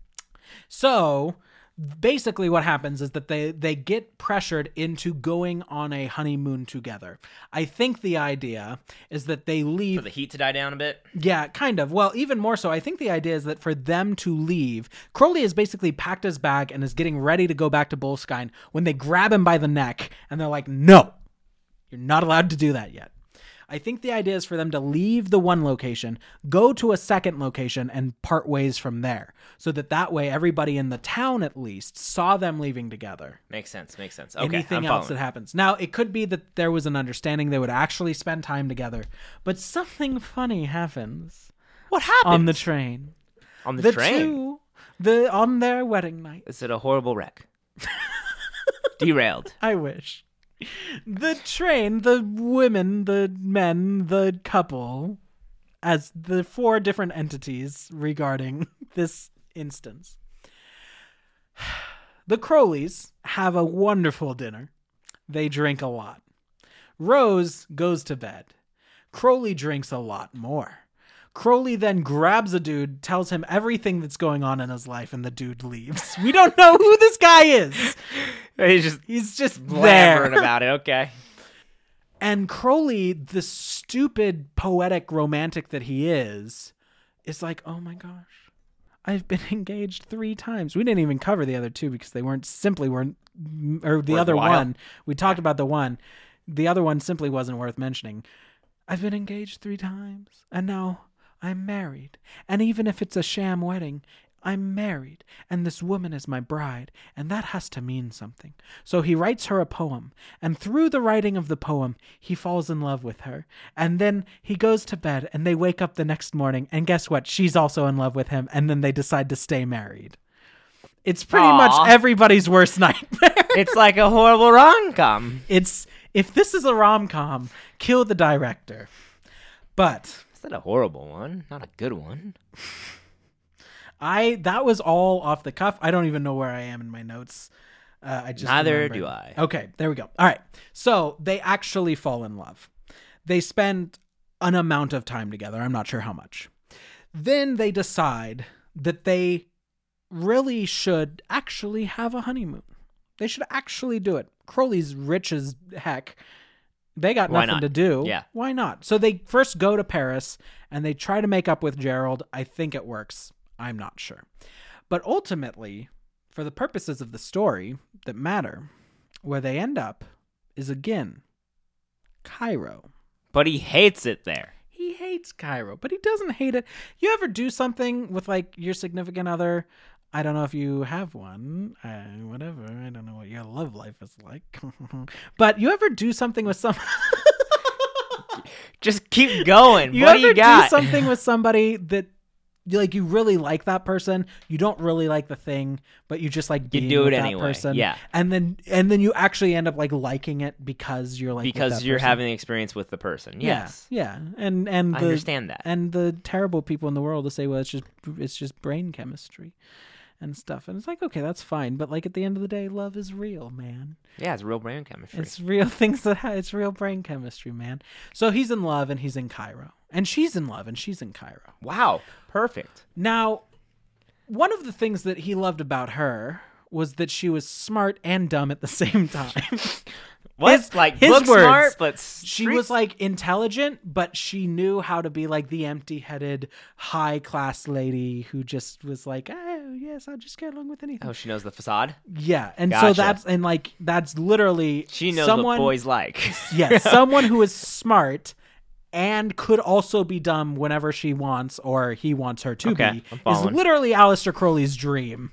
So basically what happens is that they, they get pressured into going on a honeymoon together. I think the idea is that they leave... For the heat to die down a bit? Yeah, kind of. Well, even more so, I think the idea is that for them to leave, Crowley has basically packed his bag and is getting ready to go back to Bullskine when they grab him by the neck and they're like, no, you're not allowed to do that yet. I think the idea is for them to leave the one location, go to a second location, and part ways from there. So that that way everybody in the town at least saw them leaving together. Makes sense, makes sense. Okay, Anything I'm else following. that happens. Now, it could be that there was an understanding they would actually spend time together, but something funny happens What happened? on the train. On the, The train? two, the on their wedding night. Is it a horrible wreck? Derailed. I wish. The train, the women, the men, the couple, as the four different entities regarding this instance. The Crowleys have a wonderful dinner. They drink a lot. Rose goes to bed. Crowley drinks a lot more. Crowley then grabs a dude, tells him everything that's going on in his life, and the dude leaves. We don't know who this guy is. He's just He's just blabbering there. about it. Okay. And Crowley, the stupid, poetic romantic that he is, is like, oh my gosh, I've been engaged three times. We didn't even cover the other two because they weren't simply weren't, or the other Worthwhile. one. We talked about the one. The other one simply wasn't worth mentioning. I've been engaged three times, and now I'm married. And even if it's a sham wedding, I'm married, and this woman is my bride, and that has to mean something. So he writes her a poem, and through the writing of the poem, he falls in love with her. And then he goes to bed, and they wake up the next morning, and guess what? She's also in love with him, and then they decide to stay married. It's pretty Aw. much everybody's worst nightmare. It's like a horrible rom-com. It's, if this is a rom-com, kill the director. But Is that a horrible one? Not a good one. I that was all off the cuff. I don't even know where I am in my notes. Uh, I just Neither remembered. do I. Okay, there we go. All right. So they actually fall in love. They spend an amount of time together. I'm not sure how much. Then they decide that they really should actually have a honeymoon. They should actually do it. Crowley's rich as heck. They got Why nothing not? to do. Yeah. Why not? So they first go to Paris and they try to make up with Gerald. I think it works. I'm not sure. But ultimately, for the purposes of the story that matter, where they end up is again Cairo. But he hates it there. He hates Cairo, but he doesn't hate it. You ever do something with like your significant other? I don't know if you have one, uh, whatever. I don't know what your love life is like. But you ever do something with some... Just keep going. You what ever do you got? do something with somebody that you like, you really like that person, you don't really like the thing, but you just like being do with it that anyway, person. yeah. And then and then you actually end up like liking it because you're like with because that you're person. having the experience with the person. Yes. Yeah, yeah. And and I the, understand that. And the terrible people in the world to say, well, it's just it's just brain chemistry. and stuff. And it's like, okay, that's fine. But like at the end of the day, love is real, man. Yeah, it's real brain chemistry. It's real things that ha- it's real brain chemistry, man. So he's in love and he's in Cairo. And she's in love and she's in Cairo. Wow. Perfect. Now, one of the things that he loved about her was that she was smart and dumb at the same time. What? His, like his book words. smart, but She street- was like intelligent, but she knew how to be like the empty-headed, high-class lady who just was like, oh, yes, I'll just get along with anything. Oh, she knows the facade. Yeah, and Gotcha. so that's, and like, that's literally She knows someone, what boys like. yes, someone who is smart and could also be dumb whenever she wants or he wants her to Okay, be I'm is following. literally Aleister Crowley's dream.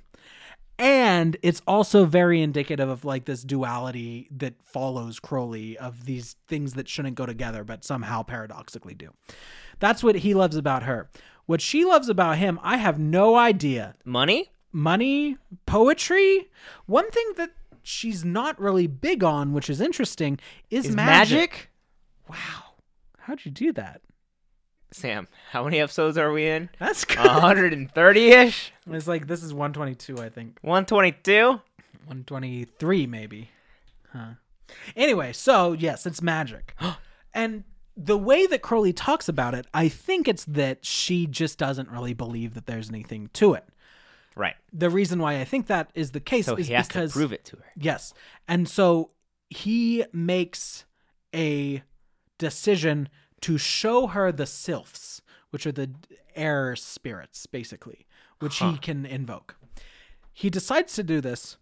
And it's also very indicative of like this duality that follows Crowley of these things that shouldn't go together, but somehow paradoxically do. That's what he loves about her. What she loves about him, I have no idea. Money? Money, poetry. One thing that she's not really big on, which is interesting, is, Is magic. magic? Wow. How'd you do that? Sam, how many episodes are we in? That's good. one hundred thirty-ish? It's like, this is one twenty-two, I think. one twenty-two? one twenty-three, maybe. Huh. Anyway, so yes, it's magic. And the way that Crowley talks about it, I think it's that she just doesn't really believe that there's anything to it. Right. The reason why I think that is the case So is he has because to prove it to her. yes. And so he makes a decision to show her the sylphs, which are the air spirits, basically, which Huh. he can invoke. He decides to do this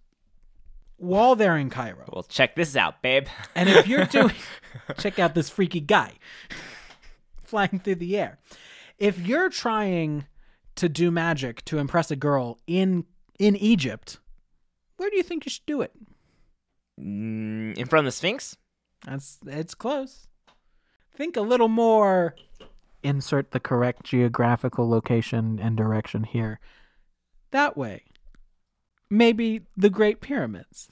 while they're in Cairo. Well, check this out, babe. And if you're doing, check out this freaky guy flying through the air. If you're trying to do magic to impress a girl in in Egypt, where do you think you should do it? Mm, in front of the Sphinx? That's it's close. Think a little more. Insert the correct geographical location and direction here. That way. Maybe the Great Pyramids.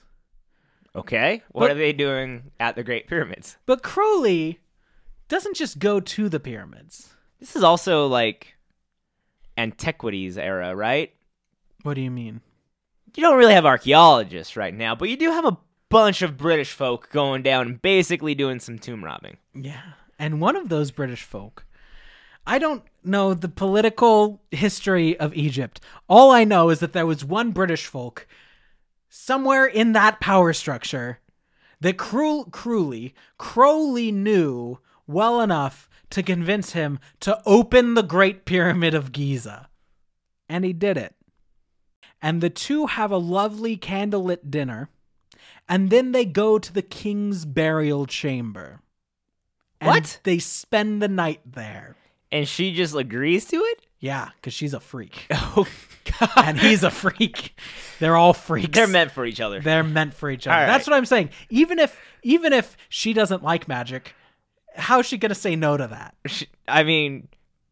Okay. What But- are they doing at the Great Pyramids? But Crowley doesn't just go to the pyramids. This is also like antiquities era, right? What do you mean? You don't really have archaeologists right now, but you do have a bunch of British folk going down and basically doing some tomb robbing. Yeah. And one of those British folk, I don't know the political history of Egypt. All I know is that there was one British folk somewhere in that power structure that Cru- Crowley, Crowley knew well enough to convince him to open the Great Pyramid of Giza. And he did it. And the two have a lovely candlelit dinner. And then they go to the king's burial chamber. And What? they spend the night there. And she just agrees to it? Yeah, because she's a freak. Oh, God. And he's a freak. They're all freaks. They're meant for each other. They're meant for each other. All That's right. what I'm saying. Even if even if she doesn't like magic, how's she going to say no to that? Sh- I mean,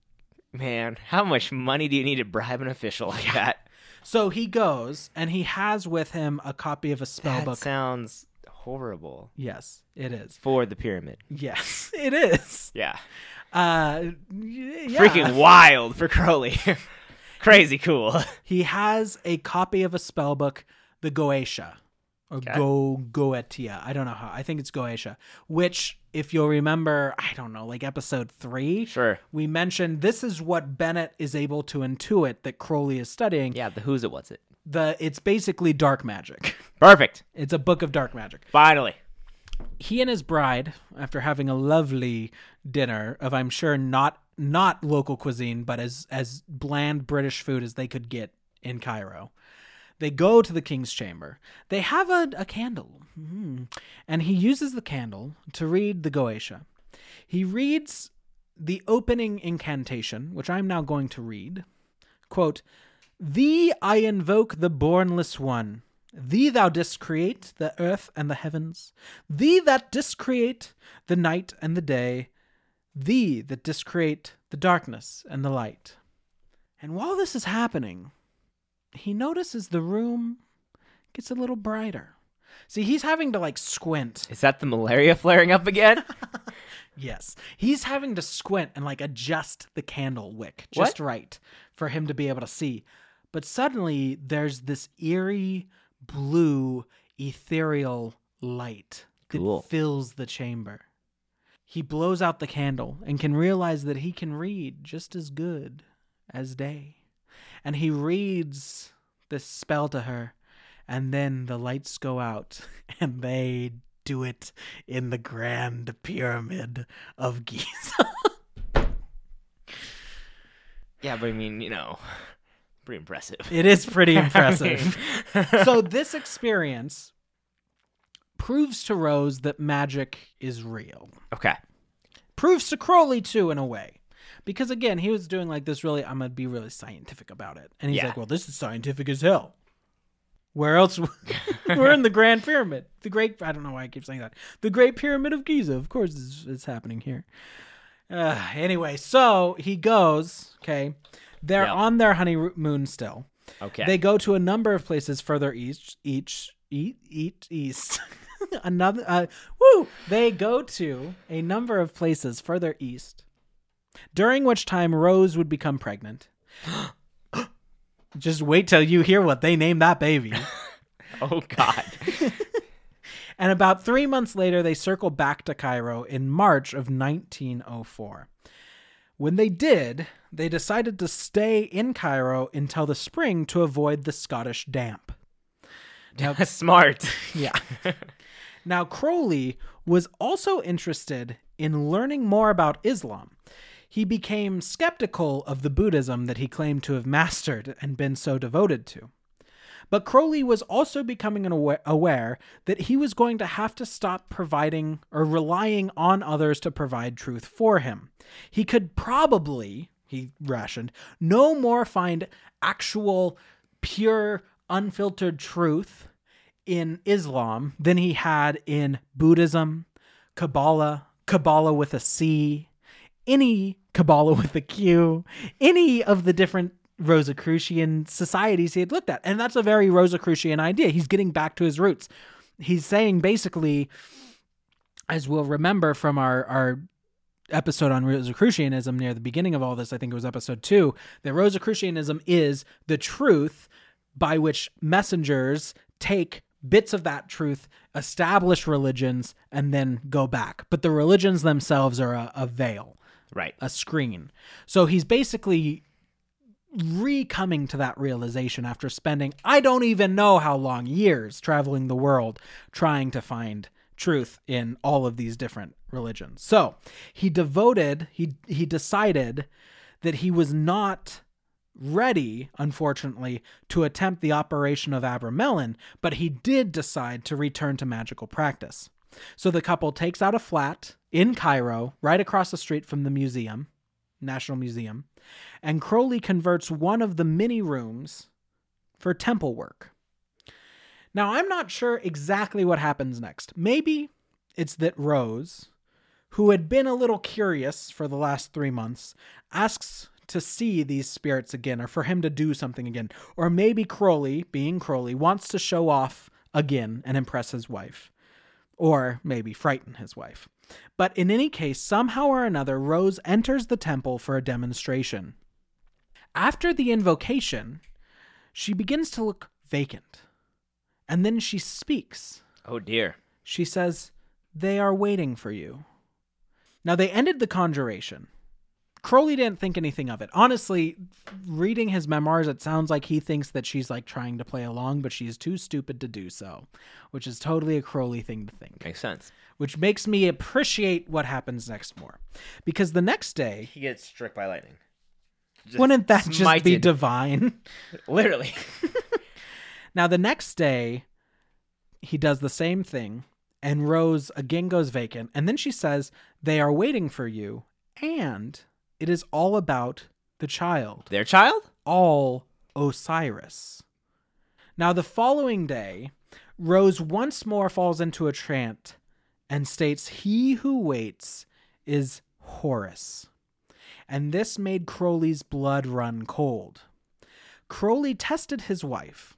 man, how much money do you need to bribe an official like that? So he goes and he has with him a copy of a spell That book. sounds horrible Yes, it is. for the pyramid. Yes, it is. Yeah. Uh, y- yeah. Freaking wild for Crowley. Crazy cool. He has a copy of a spell book, the Goetia, or Okay. Go Goetia. I don't know how. I think it's Goetia. Which, if you'll remember, I don't know, like episode three, Sure. we mentioned this is what Bennett is able to intuit that Crowley is studying. Yeah, the who's it, what's it. The it's basically dark magic. Perfect. It's a book of dark magic. Finally. He and his bride, after having a lovely dinner of, I'm sure, not not local cuisine, but as as bland British food as they could get in Cairo, they go to the king's chamber. They have a, a candle, mm. and he uses the candle to read the Goetia. He reads the opening incantation, which I'm now going to read. Quote, "Thee I invoke the bornless one. Thee thou didst create the earth and the heavens. Thee that didst create the night and the day. Thee that didst create the darkness and the light." And while this is happening, he notices the room gets a little brighter. See, he's having to like squint. Is that the malaria flaring up again? Yes. He's having to squint and like adjust the candle wick just What? right for him to be able to see. But suddenly there's this eerie blue ethereal light that Cool. fills the chamber. He blows out the candle and can realize that he can read just as good as day. And he reads this spell to her, and then the lights go out, and they do it in the Grand Pyramid of Giza. Yeah, but I mean, you know, pretty impressive. It is pretty impressive. So this experience proves to Rose that magic is real. Okay. Proves to Crowley, too, in a way. Because, again, he was doing like this really, I'm going to be really scientific about it. And he's Yeah. like, well, this is scientific as hell. Where else? We're in the Grand Pyramid. The Great, I don't know why I keep saying that. The Great Pyramid of Giza. Of course, it's, it's happening here. Uh, anyway, so he goes, okay. They're Yep. on their honeymoon still. Okay. They go to a number of places further east, each, eat, eat, east. Another, uh, woo! They go to a number of places further east, during which time Rose would become pregnant. Just wait till you hear what they name that baby. Oh, God. And about three months later, they circle back to Cairo in March of nineteen oh four. When they did, they decided to stay in Cairo until the spring to avoid the Scottish damp. Now, Smart. yeah. Now, Crowley was also interested in learning more about Islam. He became skeptical of the Buddhism that he claimed to have mastered and been so devoted to. But Crowley was also becoming awa- aware that he was going to have to stop providing or relying on others to provide truth for him. He could probably, he rationed, no more find actual, pure, unfiltered truth in Islam than he had in Buddhism, Kabbalah, Kabbalah with a C, any Kabbalah with a Q, any of the different Rosicrucian societies he had looked at. And that's a very Rosicrucian idea. He's getting back to his roots. He's saying basically, as we'll remember from our, our episode on Rosicrucianism near the beginning of all this, I think it was episode two, that Rosicrucianism is the truth by which messengers take bits of that truth, establish religions, and then go back. But the religions themselves are a, a veil, Right. a screen. So he's basically re-coming to that realization after spending, I don't even know how long, years traveling the world trying to find truth in all of these different religions. So he devoted, he he decided that he was not ready, unfortunately, to attempt the operation of Abramelin, but he did decide to return to magical practice. So the couple takes out a flat in Cairo, right across the street from the museum, National Museum, and Crowley converts one of the many rooms for temple work. Now, I'm not sure exactly what happens next. Maybe it's that Rose, who had been a little curious for the last three months, asks to see these spirits again, or for him to do something again. Or maybe Crowley, being Crowley, wants to show off again and impress his wife. Or maybe frighten his wife. But in any case, somehow or another, Rose enters the temple for a demonstration. After the invocation, she begins to look vacant. And then she speaks. Oh, dear. She says, "They are waiting for you." Now, they ended the conjuration. Crowley didn't think anything of it. Honestly, reading his memoirs, it sounds like he thinks that she's like trying to play along, but she's too stupid to do so, which is totally a Crowley thing to think. Makes sense. Which makes me appreciate what happens next more. Because the next day, He gets struck by lightning. Just wouldn't that just be smited. divine? Literally. Now, the next day, he does the same thing, and Rose again goes vacant, and then she says, "They are waiting for you, and it is all about the child, Their child? all Osiris." Now, the following day, Rose once more falls into a trance and states, "He who waits is Horus." And this made Crowley's blood run cold. Crowley tested his wife.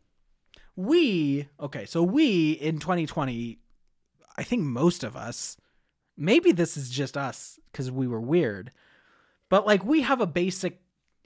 We, okay, so we in twenty twenty, I think most of us, maybe this is just us because we were weird, but like we have a basic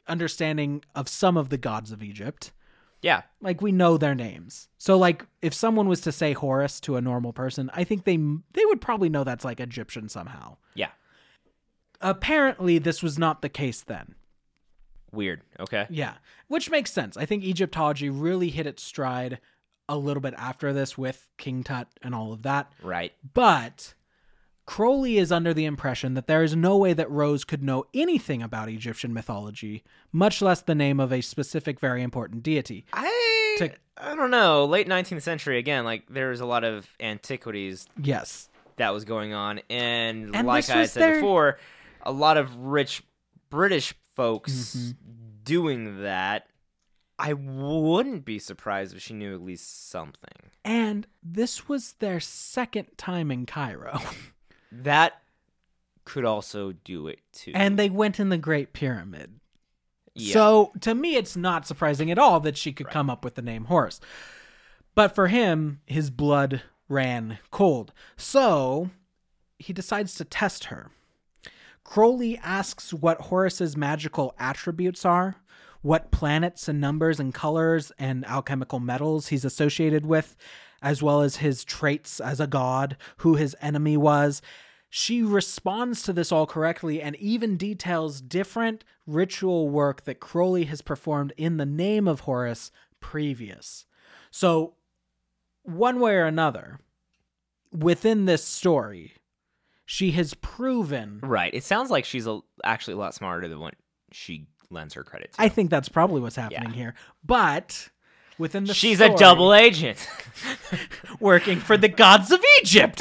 understanding of some of the gods of Egypt. Yeah. Like, we know their names. So, like, if someone was to say Horus to a normal person, I think they they would probably know that's, like, Egyptian somehow. Yeah. Apparently, this was not the case then. Weird. Okay. Yeah, which makes sense. I think Egyptology really hit its stride a little bit after this with King Tut and all of that. Right. But Crowley is under the impression that there is no way that Rose could know anything about Egyptian mythology, much less the name of a specific very important deity. I To- I don't know. Late nineteenth century, again, like, there was a lot of antiquities Yes. that was going on. And, And like this I was said their- before, a lot of rich British folks Mm-hmm. doing that. I wouldn't be surprised if she knew at least something. And this was their second time in Cairo. That could also do it, too. And they went in the Great Pyramid. Yeah. So, to me, it's not surprising at all that she could come up with the name Horus. But for him, his blood ran cold. So, he decides to test her. Crowley asks what Horus's magical attributes are, what planets and numbers and colors and alchemical metals he's associated with, as well as his traits as a god, who his enemy was. She responds to this all correctly and even details different ritual work that Crowley has performed in the name of Horus previous. So, one way or another, within this story, she has proven... Right. It sounds like she's a, actually a lot smarter than what she lends her credit to. I think that's probably what's happening Yeah. here. But within the She's story, a double agent. working for the gods of Egypt.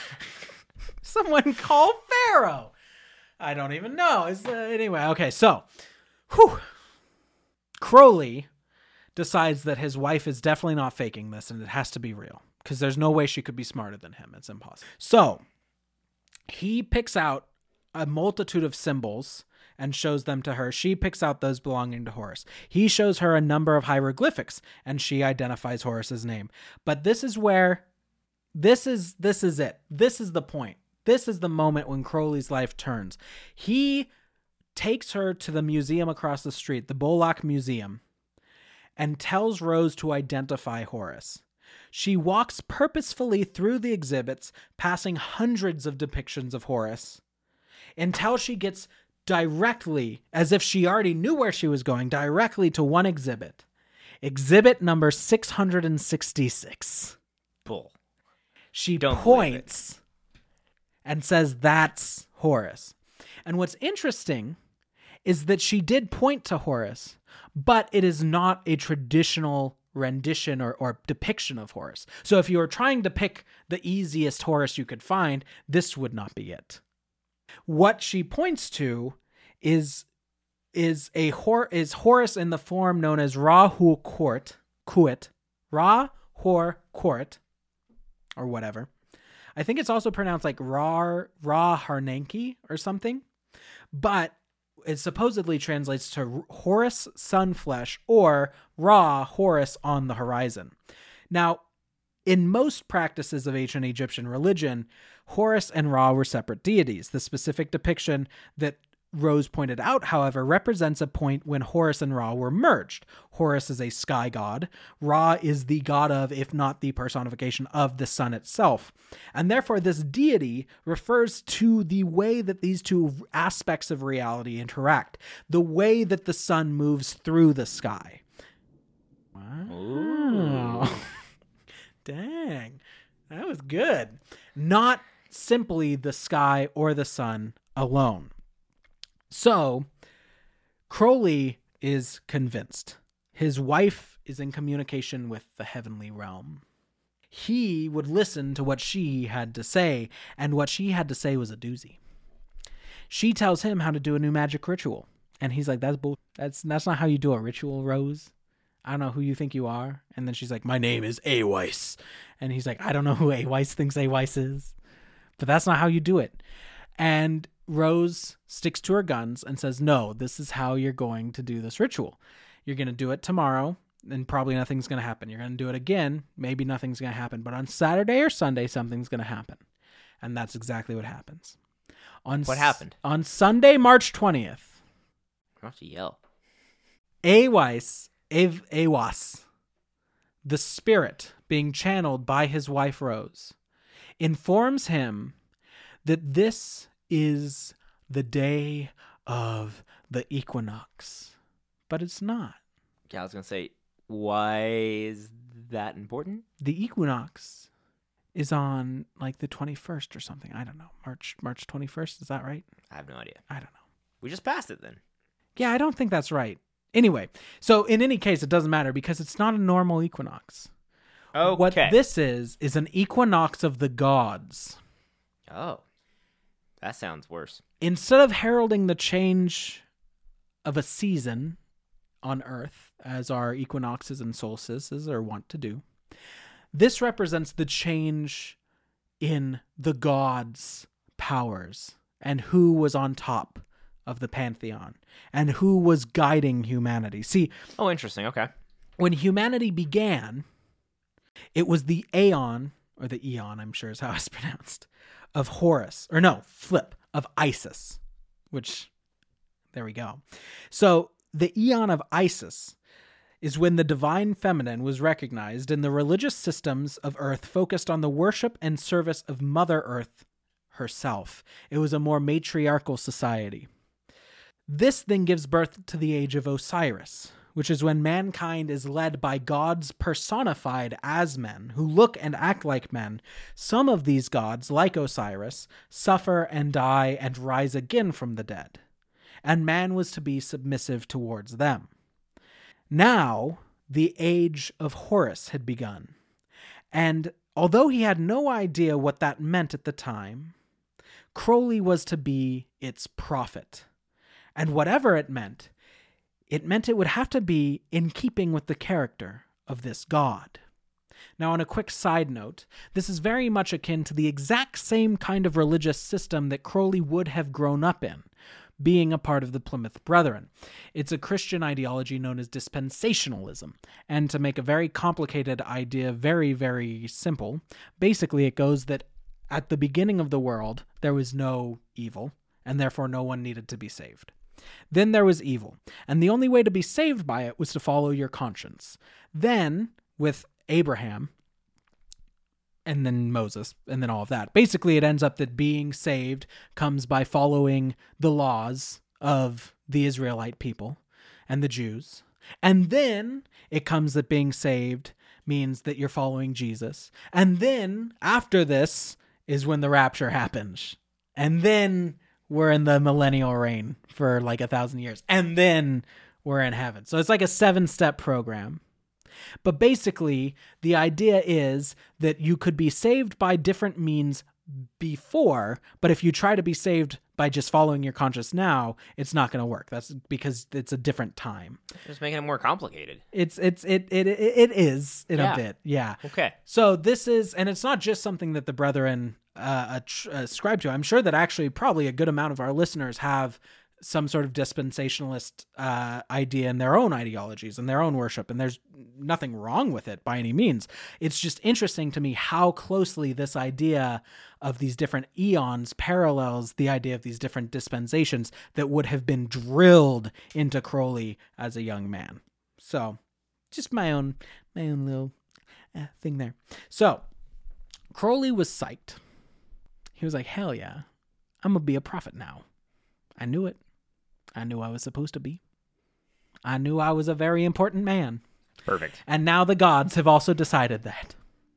Someone call Pharaoh. I don't even know. Is uh, anyway, okay, so whew. Crowley decides that his wife is definitely not faking this and it has to be real because there's no way she could be smarter than him. It's impossible. So he picks out a multitude of symbols and shows them to her. She picks out those belonging to Horus. He shows her a number of hieroglyphics and she identifies Horus's name. But this is where this is this is it. This is the point. This is the moment when Crowley's life turns. He takes her to the museum across the street, the Bullock Museum, and tells Rose to identify Horus. She walks purposefully through the exhibits, passing hundreds of depictions of Horus, until she gets directly, as if she already knew where she was going, directly to one exhibit. Exhibit number six hundred sixty-six. Bull. She Don't believe it. points and says, that's Horus. And what's interesting is that she did point to Horus, but it is not a traditional rendition or, or depiction of Horus. So if you were trying to pick the easiest Horus you could find, this would not be it. What she points to is is a Hor is Horus in the form known as Ra-Hu Court, Kuit, Ra-Hor Court, or whatever. I think it's also pronounced like Ra Ra Harnanki or something, but it supposedly translates to Horus Sunflesh or Ra Horus on the horizon. Now, in most practices of ancient Egyptian religion, Horus and Ra were separate deities. The specific depiction that Rose pointed out, however, represents a point when Horus and Ra were merged. Horus is a sky god. Ra is the god of, if not the personification of, the sun itself. And therefore, this deity refers to the way that these two aspects of reality interact, the way that the sun moves through the sky. Wow. Dang. That was good. Not simply the sky or the sun alone. So, Crowley is convinced. His wife is in communication with the heavenly realm. He would listen to what she had to say, and what she had to say was a doozy. She tells him how to do a new magic ritual, and he's like, "That's bull. That's that's not how you do a ritual, Rose. I don't know who you think you are." And then she's like, "My name is Aweiss," and he's like, "I don't know who Aweiss thinks Aweiss is, but that's not how you do it." And Rose sticks to her guns and says, "No, this is how you're going to do this ritual. You're going to do it tomorrow, and probably nothing's going to happen. You're going to do it again. Maybe nothing's going to happen. But on Saturday or Sunday, something's going to happen." And that's exactly what happens. On What happened? On Sunday, March twentieth. I don't have to yell. Awais, Av- Awas, the spirit being channeled by his wife Rose, informs him that this is the day of the equinox. But it's not. Yeah, I was gonna say, why is that important? The equinox is on like the twenty-first or something. I don't know. March March twenty-first, is that right? I have no idea. I don't know. We just passed it then. Yeah, I don't think that's right. Anyway, so in any case, it doesn't matter because it's not a normal equinox. Okay. What this is, is an equinox of the gods. Oh, that sounds worse. Instead of heralding the change of a season on Earth, as our equinoxes and solstices are wont to do, this represents the change in the gods' powers and who was on top of the pantheon and who was guiding humanity. See, Oh, interesting. Okay. when humanity began, it was the Aeon, or the Eon, I'm sure is how it's pronounced, of Horus, or no, flip, of Isis, which, there we go. So the Eon of Isis is when the divine feminine was recognized and the religious systems of Earth focused on the worship and service of Mother Earth herself. It was a more matriarchal society. This then gives birth to the age of Osiris, which is when mankind is led by gods personified as men, who look and act like men. Some of these gods, like Osiris, suffer and die and rise again from the dead, and man was to be submissive towards them. Now, the age of Horus had begun, and although he had no idea what that meant at the time, Crowley was to be its prophet. And whatever it meant, it meant it would have to be in keeping with the character of this god. Now, on a quick side note, this is very much akin to the exact same kind of religious system that Crowley would have grown up in, being a part of the Plymouth Brethren. It's a Christian ideology known as dispensationalism. And to make a very complicated idea very, very simple, basically it goes that at the beginning of the world, there was no evil, and therefore no one needed to be saved. Then there was evil, and the only way to be saved by it was to follow your conscience. Then, with Abraham, and then Moses, and then all of that, basically it ends up that being saved comes by following the laws of the Israelite people and the Jews. And then it comes that being saved means that you're following Jesus. And then, after this, is when the rapture happens. And then we're in the millennial reign for like a thousand years. And then we're in heaven. So it's like a seven-step program. But basically, the idea is that you could be saved by different means before, but if you try to be saved by just following your conscience now, it's not going to work. That's because it's a different time. Just making it more complicated. It's it's it it it is in Yeah. a bit. Yeah. Okay. So this is, and it's not just something that the Brethren uh, attr- ascribe to. I'm sure that actually probably a good amount of our listeners have some sort of dispensationalist uh, idea in their own ideologies and their own worship, and there's nothing wrong with it by any means. It's just interesting to me how closely this idea of these different eons parallels the idea of these different dispensations that would have been drilled into Crowley as a young man. So, just my own my own little uh, thing there. So, Crowley was psyched. He was like, hell yeah, I'm gonna be a prophet now. I knew it. I knew I was supposed to be. I knew I was a very important man. Perfect. And now the gods have also decided that.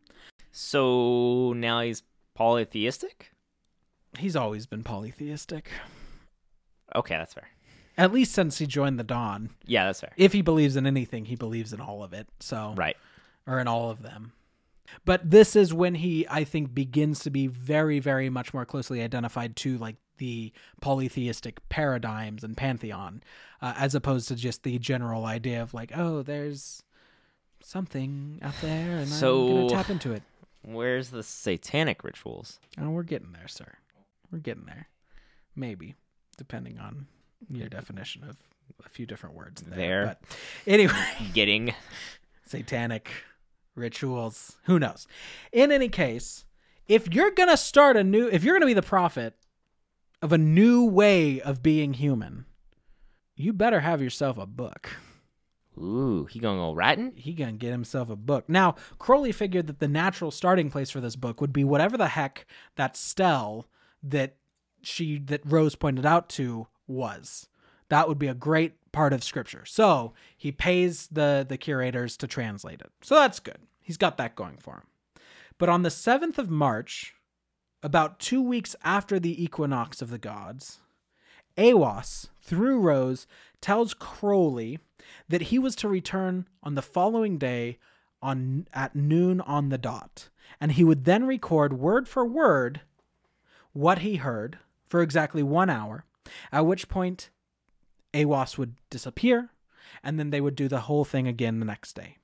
So now he's polytheistic? He's always been polytheistic. Okay, that's fair. At least since he joined the Dawn. Yeah, that's fair. If he believes in anything, he believes in all of it. So Right. Or in all of them. But this is when he, I think, begins to be very, very much more closely identified to like the polytheistic paradigms and pantheon, uh, as opposed to just the general idea of like, oh, there's something out there and So- I'm going to tap into it. Where's the satanic rituals? Oh, we're getting there, sir. We're getting there. Maybe, depending on your definition of a few different words there. There. But anyway, Getting. satanic rituals, who knows? In any case, if you're going to start a new, if you're going to be the prophet of a new way of being human, you better have yourself a book. Ooh, he gonna go ratting? He gonna get himself a book. Now, Crowley figured that the natural starting place for this book would be whatever the heck that stele that she that Rose pointed out to was. That would be a great part of scripture. So he pays the the curators to translate it. So that's good. He's got that going for him. But on the seventh of March, about two weeks after the equinox of the gods, Aiwass, through Rose, tells Crowley that he was to return on the following day on at noon on the dot, and he would then record word for word what he heard for exactly one hour, at which point Aiwass would disappear, and then they would do the whole thing again the next day.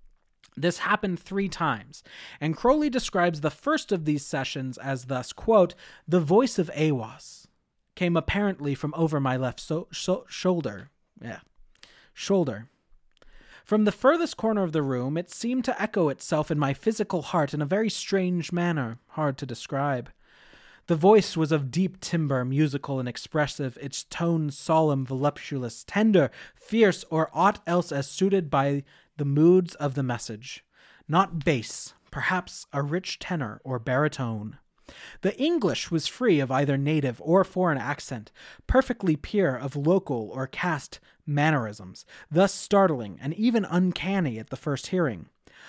This happened three times, and Crowley describes the first of these sessions as thus, quote, "The voice of Aiwass came apparently from over my left so- so- shoulder. Yeah, shoulder. From the furthest corner of the room, it seemed to echo itself in my physical heart in a very strange manner, hard to describe. The voice was of deep timbre, musical and expressive, its tones solemn, voluptuous, tender, fierce, or aught else as suited by the moods of the message. Not bass, perhaps a rich tenor or baritone. The English was free of either native or foreign accent, perfectly pure of local or caste mannerisms, thus startling and even uncanny at the first hearing.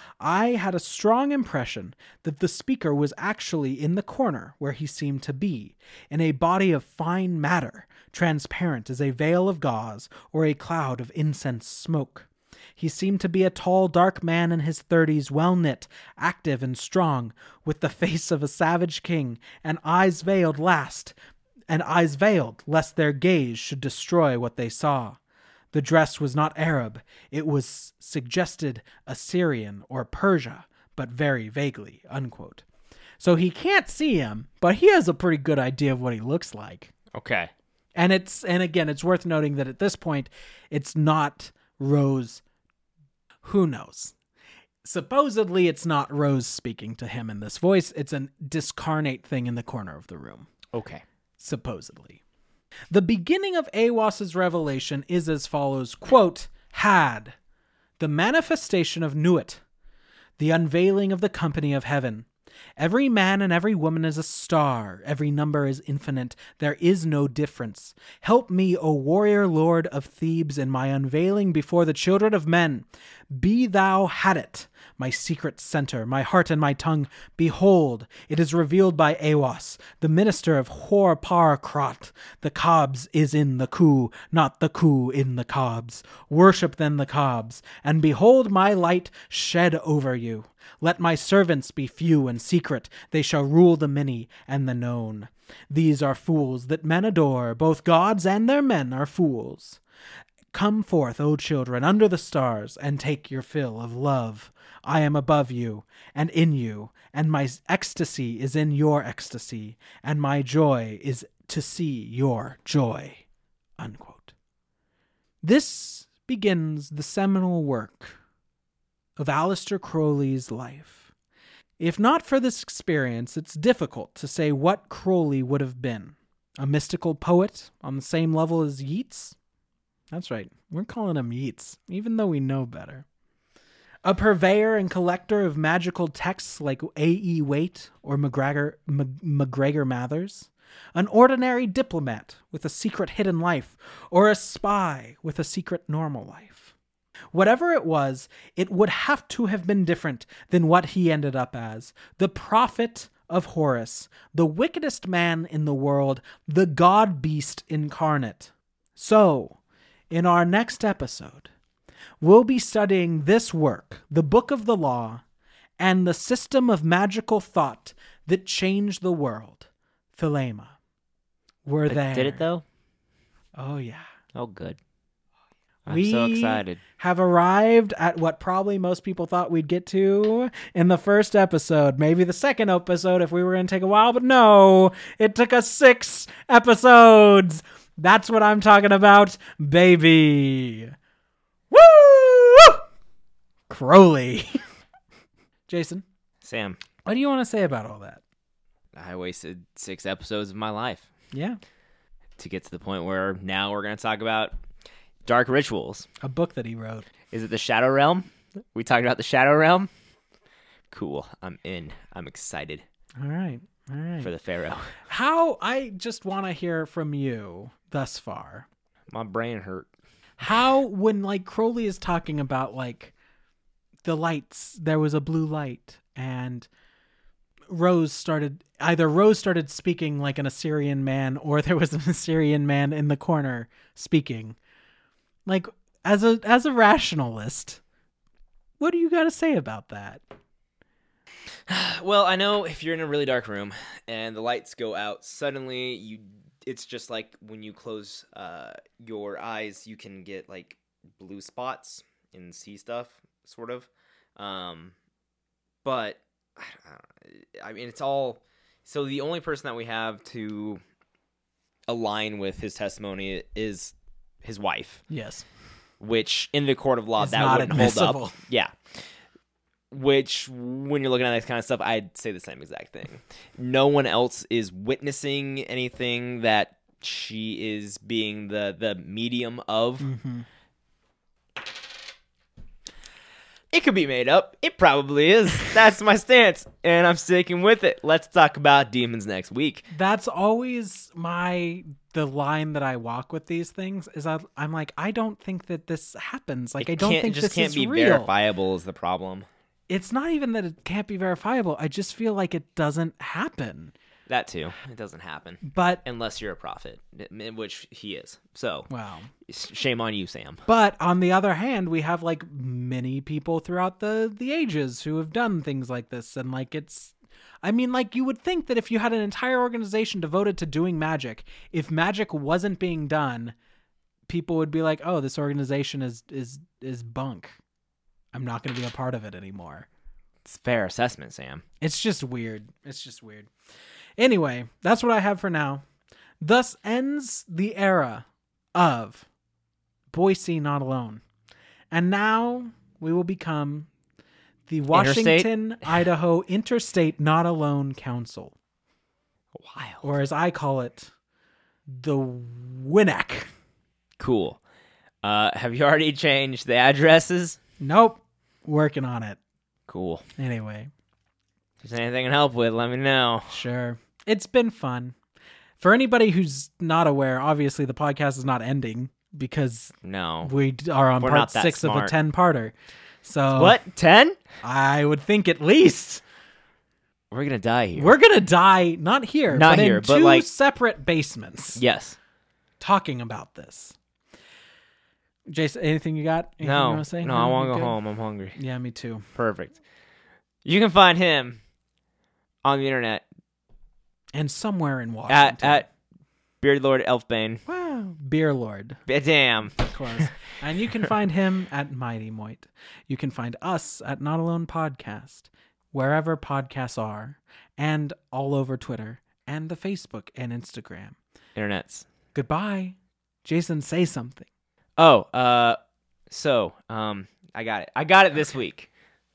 I had a strong impression that the speaker was actually in the corner where he seemed to be, in a body of fine matter, transparent as a veil of gauze or a cloud of incense smoke. He seemed to be a tall, dark man in his thirties, well-knit, active, and strong, with the face of a savage king, and eyes veiled last, and eyes veiled lest their gaze should destroy what they saw. The dress was not Arab. It was suggested Assyrian or Persia, but very vaguely," unquote. So he can't see him, but he has a pretty good idea of what he looks like. Okay. And it's and again, it's worth noting that at this point, it's not Rose. Who knows? Supposedly, it's not Rose speaking to him in this voice. It's a discarnate thing in the corner of the room. Okay. Supposedly. The beginning of Aiwass's revelation is as follows, quote, "Had, the manifestation of Nuit, the unveiling of the company of heaven. Every man and every woman is a star. Every number is infinite. There is no difference. Help me, O warrior lord of Thebes, in my unveiling before the children of men. Be thou Hadit, my secret center, my heart and my tongue. Behold, it is revealed by Aiwass, the minister of Hor-Par-Krat. The Cobs is in the Ku, not the Ku in the Cobs. Worship then the Cobs, and behold my light shed over you. Let my servants be few and secret. They shall rule the many and the known. These are fools that men adore. Both gods and their men are fools. Come forth, O children, under the stars, and take your fill of love. I am above you, and in you, and my ecstasy is in your ecstasy, and my joy is to see your joy." Unquote. This begins the seminal work of Aleister Crowley's life. If not for this experience, it's difficult to say what Crowley would have been. A mystical poet on the same level as Yeats? That's right, we're calling him Yeats, even though we know better. A purveyor and collector of magical texts like A E Waite or MacGregor, Mac- MacGregor Mathers? An ordinary diplomat with a secret hidden life, or a spy with a secret normal life? Whatever it was, it would have to have been different than what he ended up as. The prophet of Horus, the wickedest man in the world, the god-beast incarnate. So, in our next episode, we'll be studying this work, the Book of the Law, and the system of magical thought that changed the world, Thelema. We're But there. Did it, though? Oh, yeah. Oh, good. I'm we so excited. have arrived at what probably most people thought we'd get to in the first episode. Maybe the second episode if we were going to take a while, but no, it took us six episodes. That's what I'm talking about, baby. Woo! Crowley. Jason, Sam, what do you want to say about all that? I wasted six episodes of my life Yeah. to get to the point where now we're going to talk about Dark Rituals. A book that he wrote. Is it the Shadow Realm? We talking about the Shadow Realm? Cool. I'm in. I'm excited. All right. All right. For the Pharaoh. How, I just want to hear from you thus far. My brain hurt. How, when like Crowley is talking about like the lights, there was a blue light and Rose started, either Rose started speaking like an Assyrian man or there was an Assyrian man in the corner speaking. Like, as a, as a rationalist, what do you got to say about that? Well, I know if you're in a really dark room and the lights go out, suddenly you it's just like when you close uh, your eyes, you can get like blue spots and see stuff, sort of. Um, but I mean, it's all so the only person that we have to align with his testimony is his wife. Yes. Which in the court of law, it's that not wouldn't admissible. hold up. Yeah. Which, when you're looking at this kind of stuff, I'd say the same exact thing. No one else is witnessing anything that she is being the, the medium of. Mm-hmm. It could be made up. It probably is. That's my stance, and I'm sticking with it. Let's talk about demons next week. That's always my the line that I walk with these things is I, I'm like, I don't think that this happens. Like, it I don't can't, think it just this can't is be real. verifiable is the problem. It's not even that it can't be verifiable. I just feel like it doesn't happen. That too. It doesn't happen. But unless you're a prophet, which he is. So, wow. Shame on you, Sam. But on the other hand, we have like many people throughout the, the ages who have done things like this. And like it's, I mean, like you would think that if you had an entire organization devoted to doing magic, if magic wasn't being done, people would be like, oh, this organization is, is, is bunk. I'm not going to be a part of it anymore. It's a fair assessment, Sam. It's just weird. It's just weird. Anyway, that's what I have for now. Thus ends the era of Boise Not Alone. And now we will become the Washington, Interstate? Idaho Interstate Not Alone Council. Wild. Or as I call it, the W N A C. Cool. Uh, have you already changed the addresses? Nope. Working on it. Cool. Anyway. If there's anything I can help with, let me know. Sure. It's been fun. For anybody who's not aware, obviously the podcast is not ending because no, we are on We're part not that six smart. of a ten-parter. So what? ten? I would think at least. We're going to die here. We're going to die, not here, not but here, in but two like, separate basements. Yes. Talking about this. Jason, anything you got? Anything no. you want to say? No, I want to go good? home. I'm hungry. Yeah, me too. Perfect. You can find him on the internet. And somewhere in Washington. At, at Beard Lord Elfbane. Wow. Beer Lord. Damn. Of course. And you can find him at Mighty Moit. You can find us at Not Alone Podcast, wherever podcasts are, and all over Twitter, and the Facebook and Instagram. Internets. Goodbye. Jason, say something. Oh, uh, so, um, I got it. I got it this week.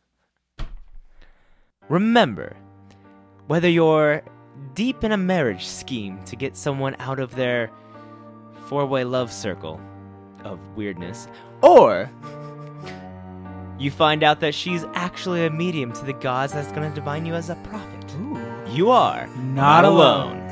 Remember, whether you're deep in a marriage scheme to get someone out of their four-way love circle of weirdness, or you find out that she's actually a medium to the gods that's going to divine you as a prophet, Ooh. you are Not alone.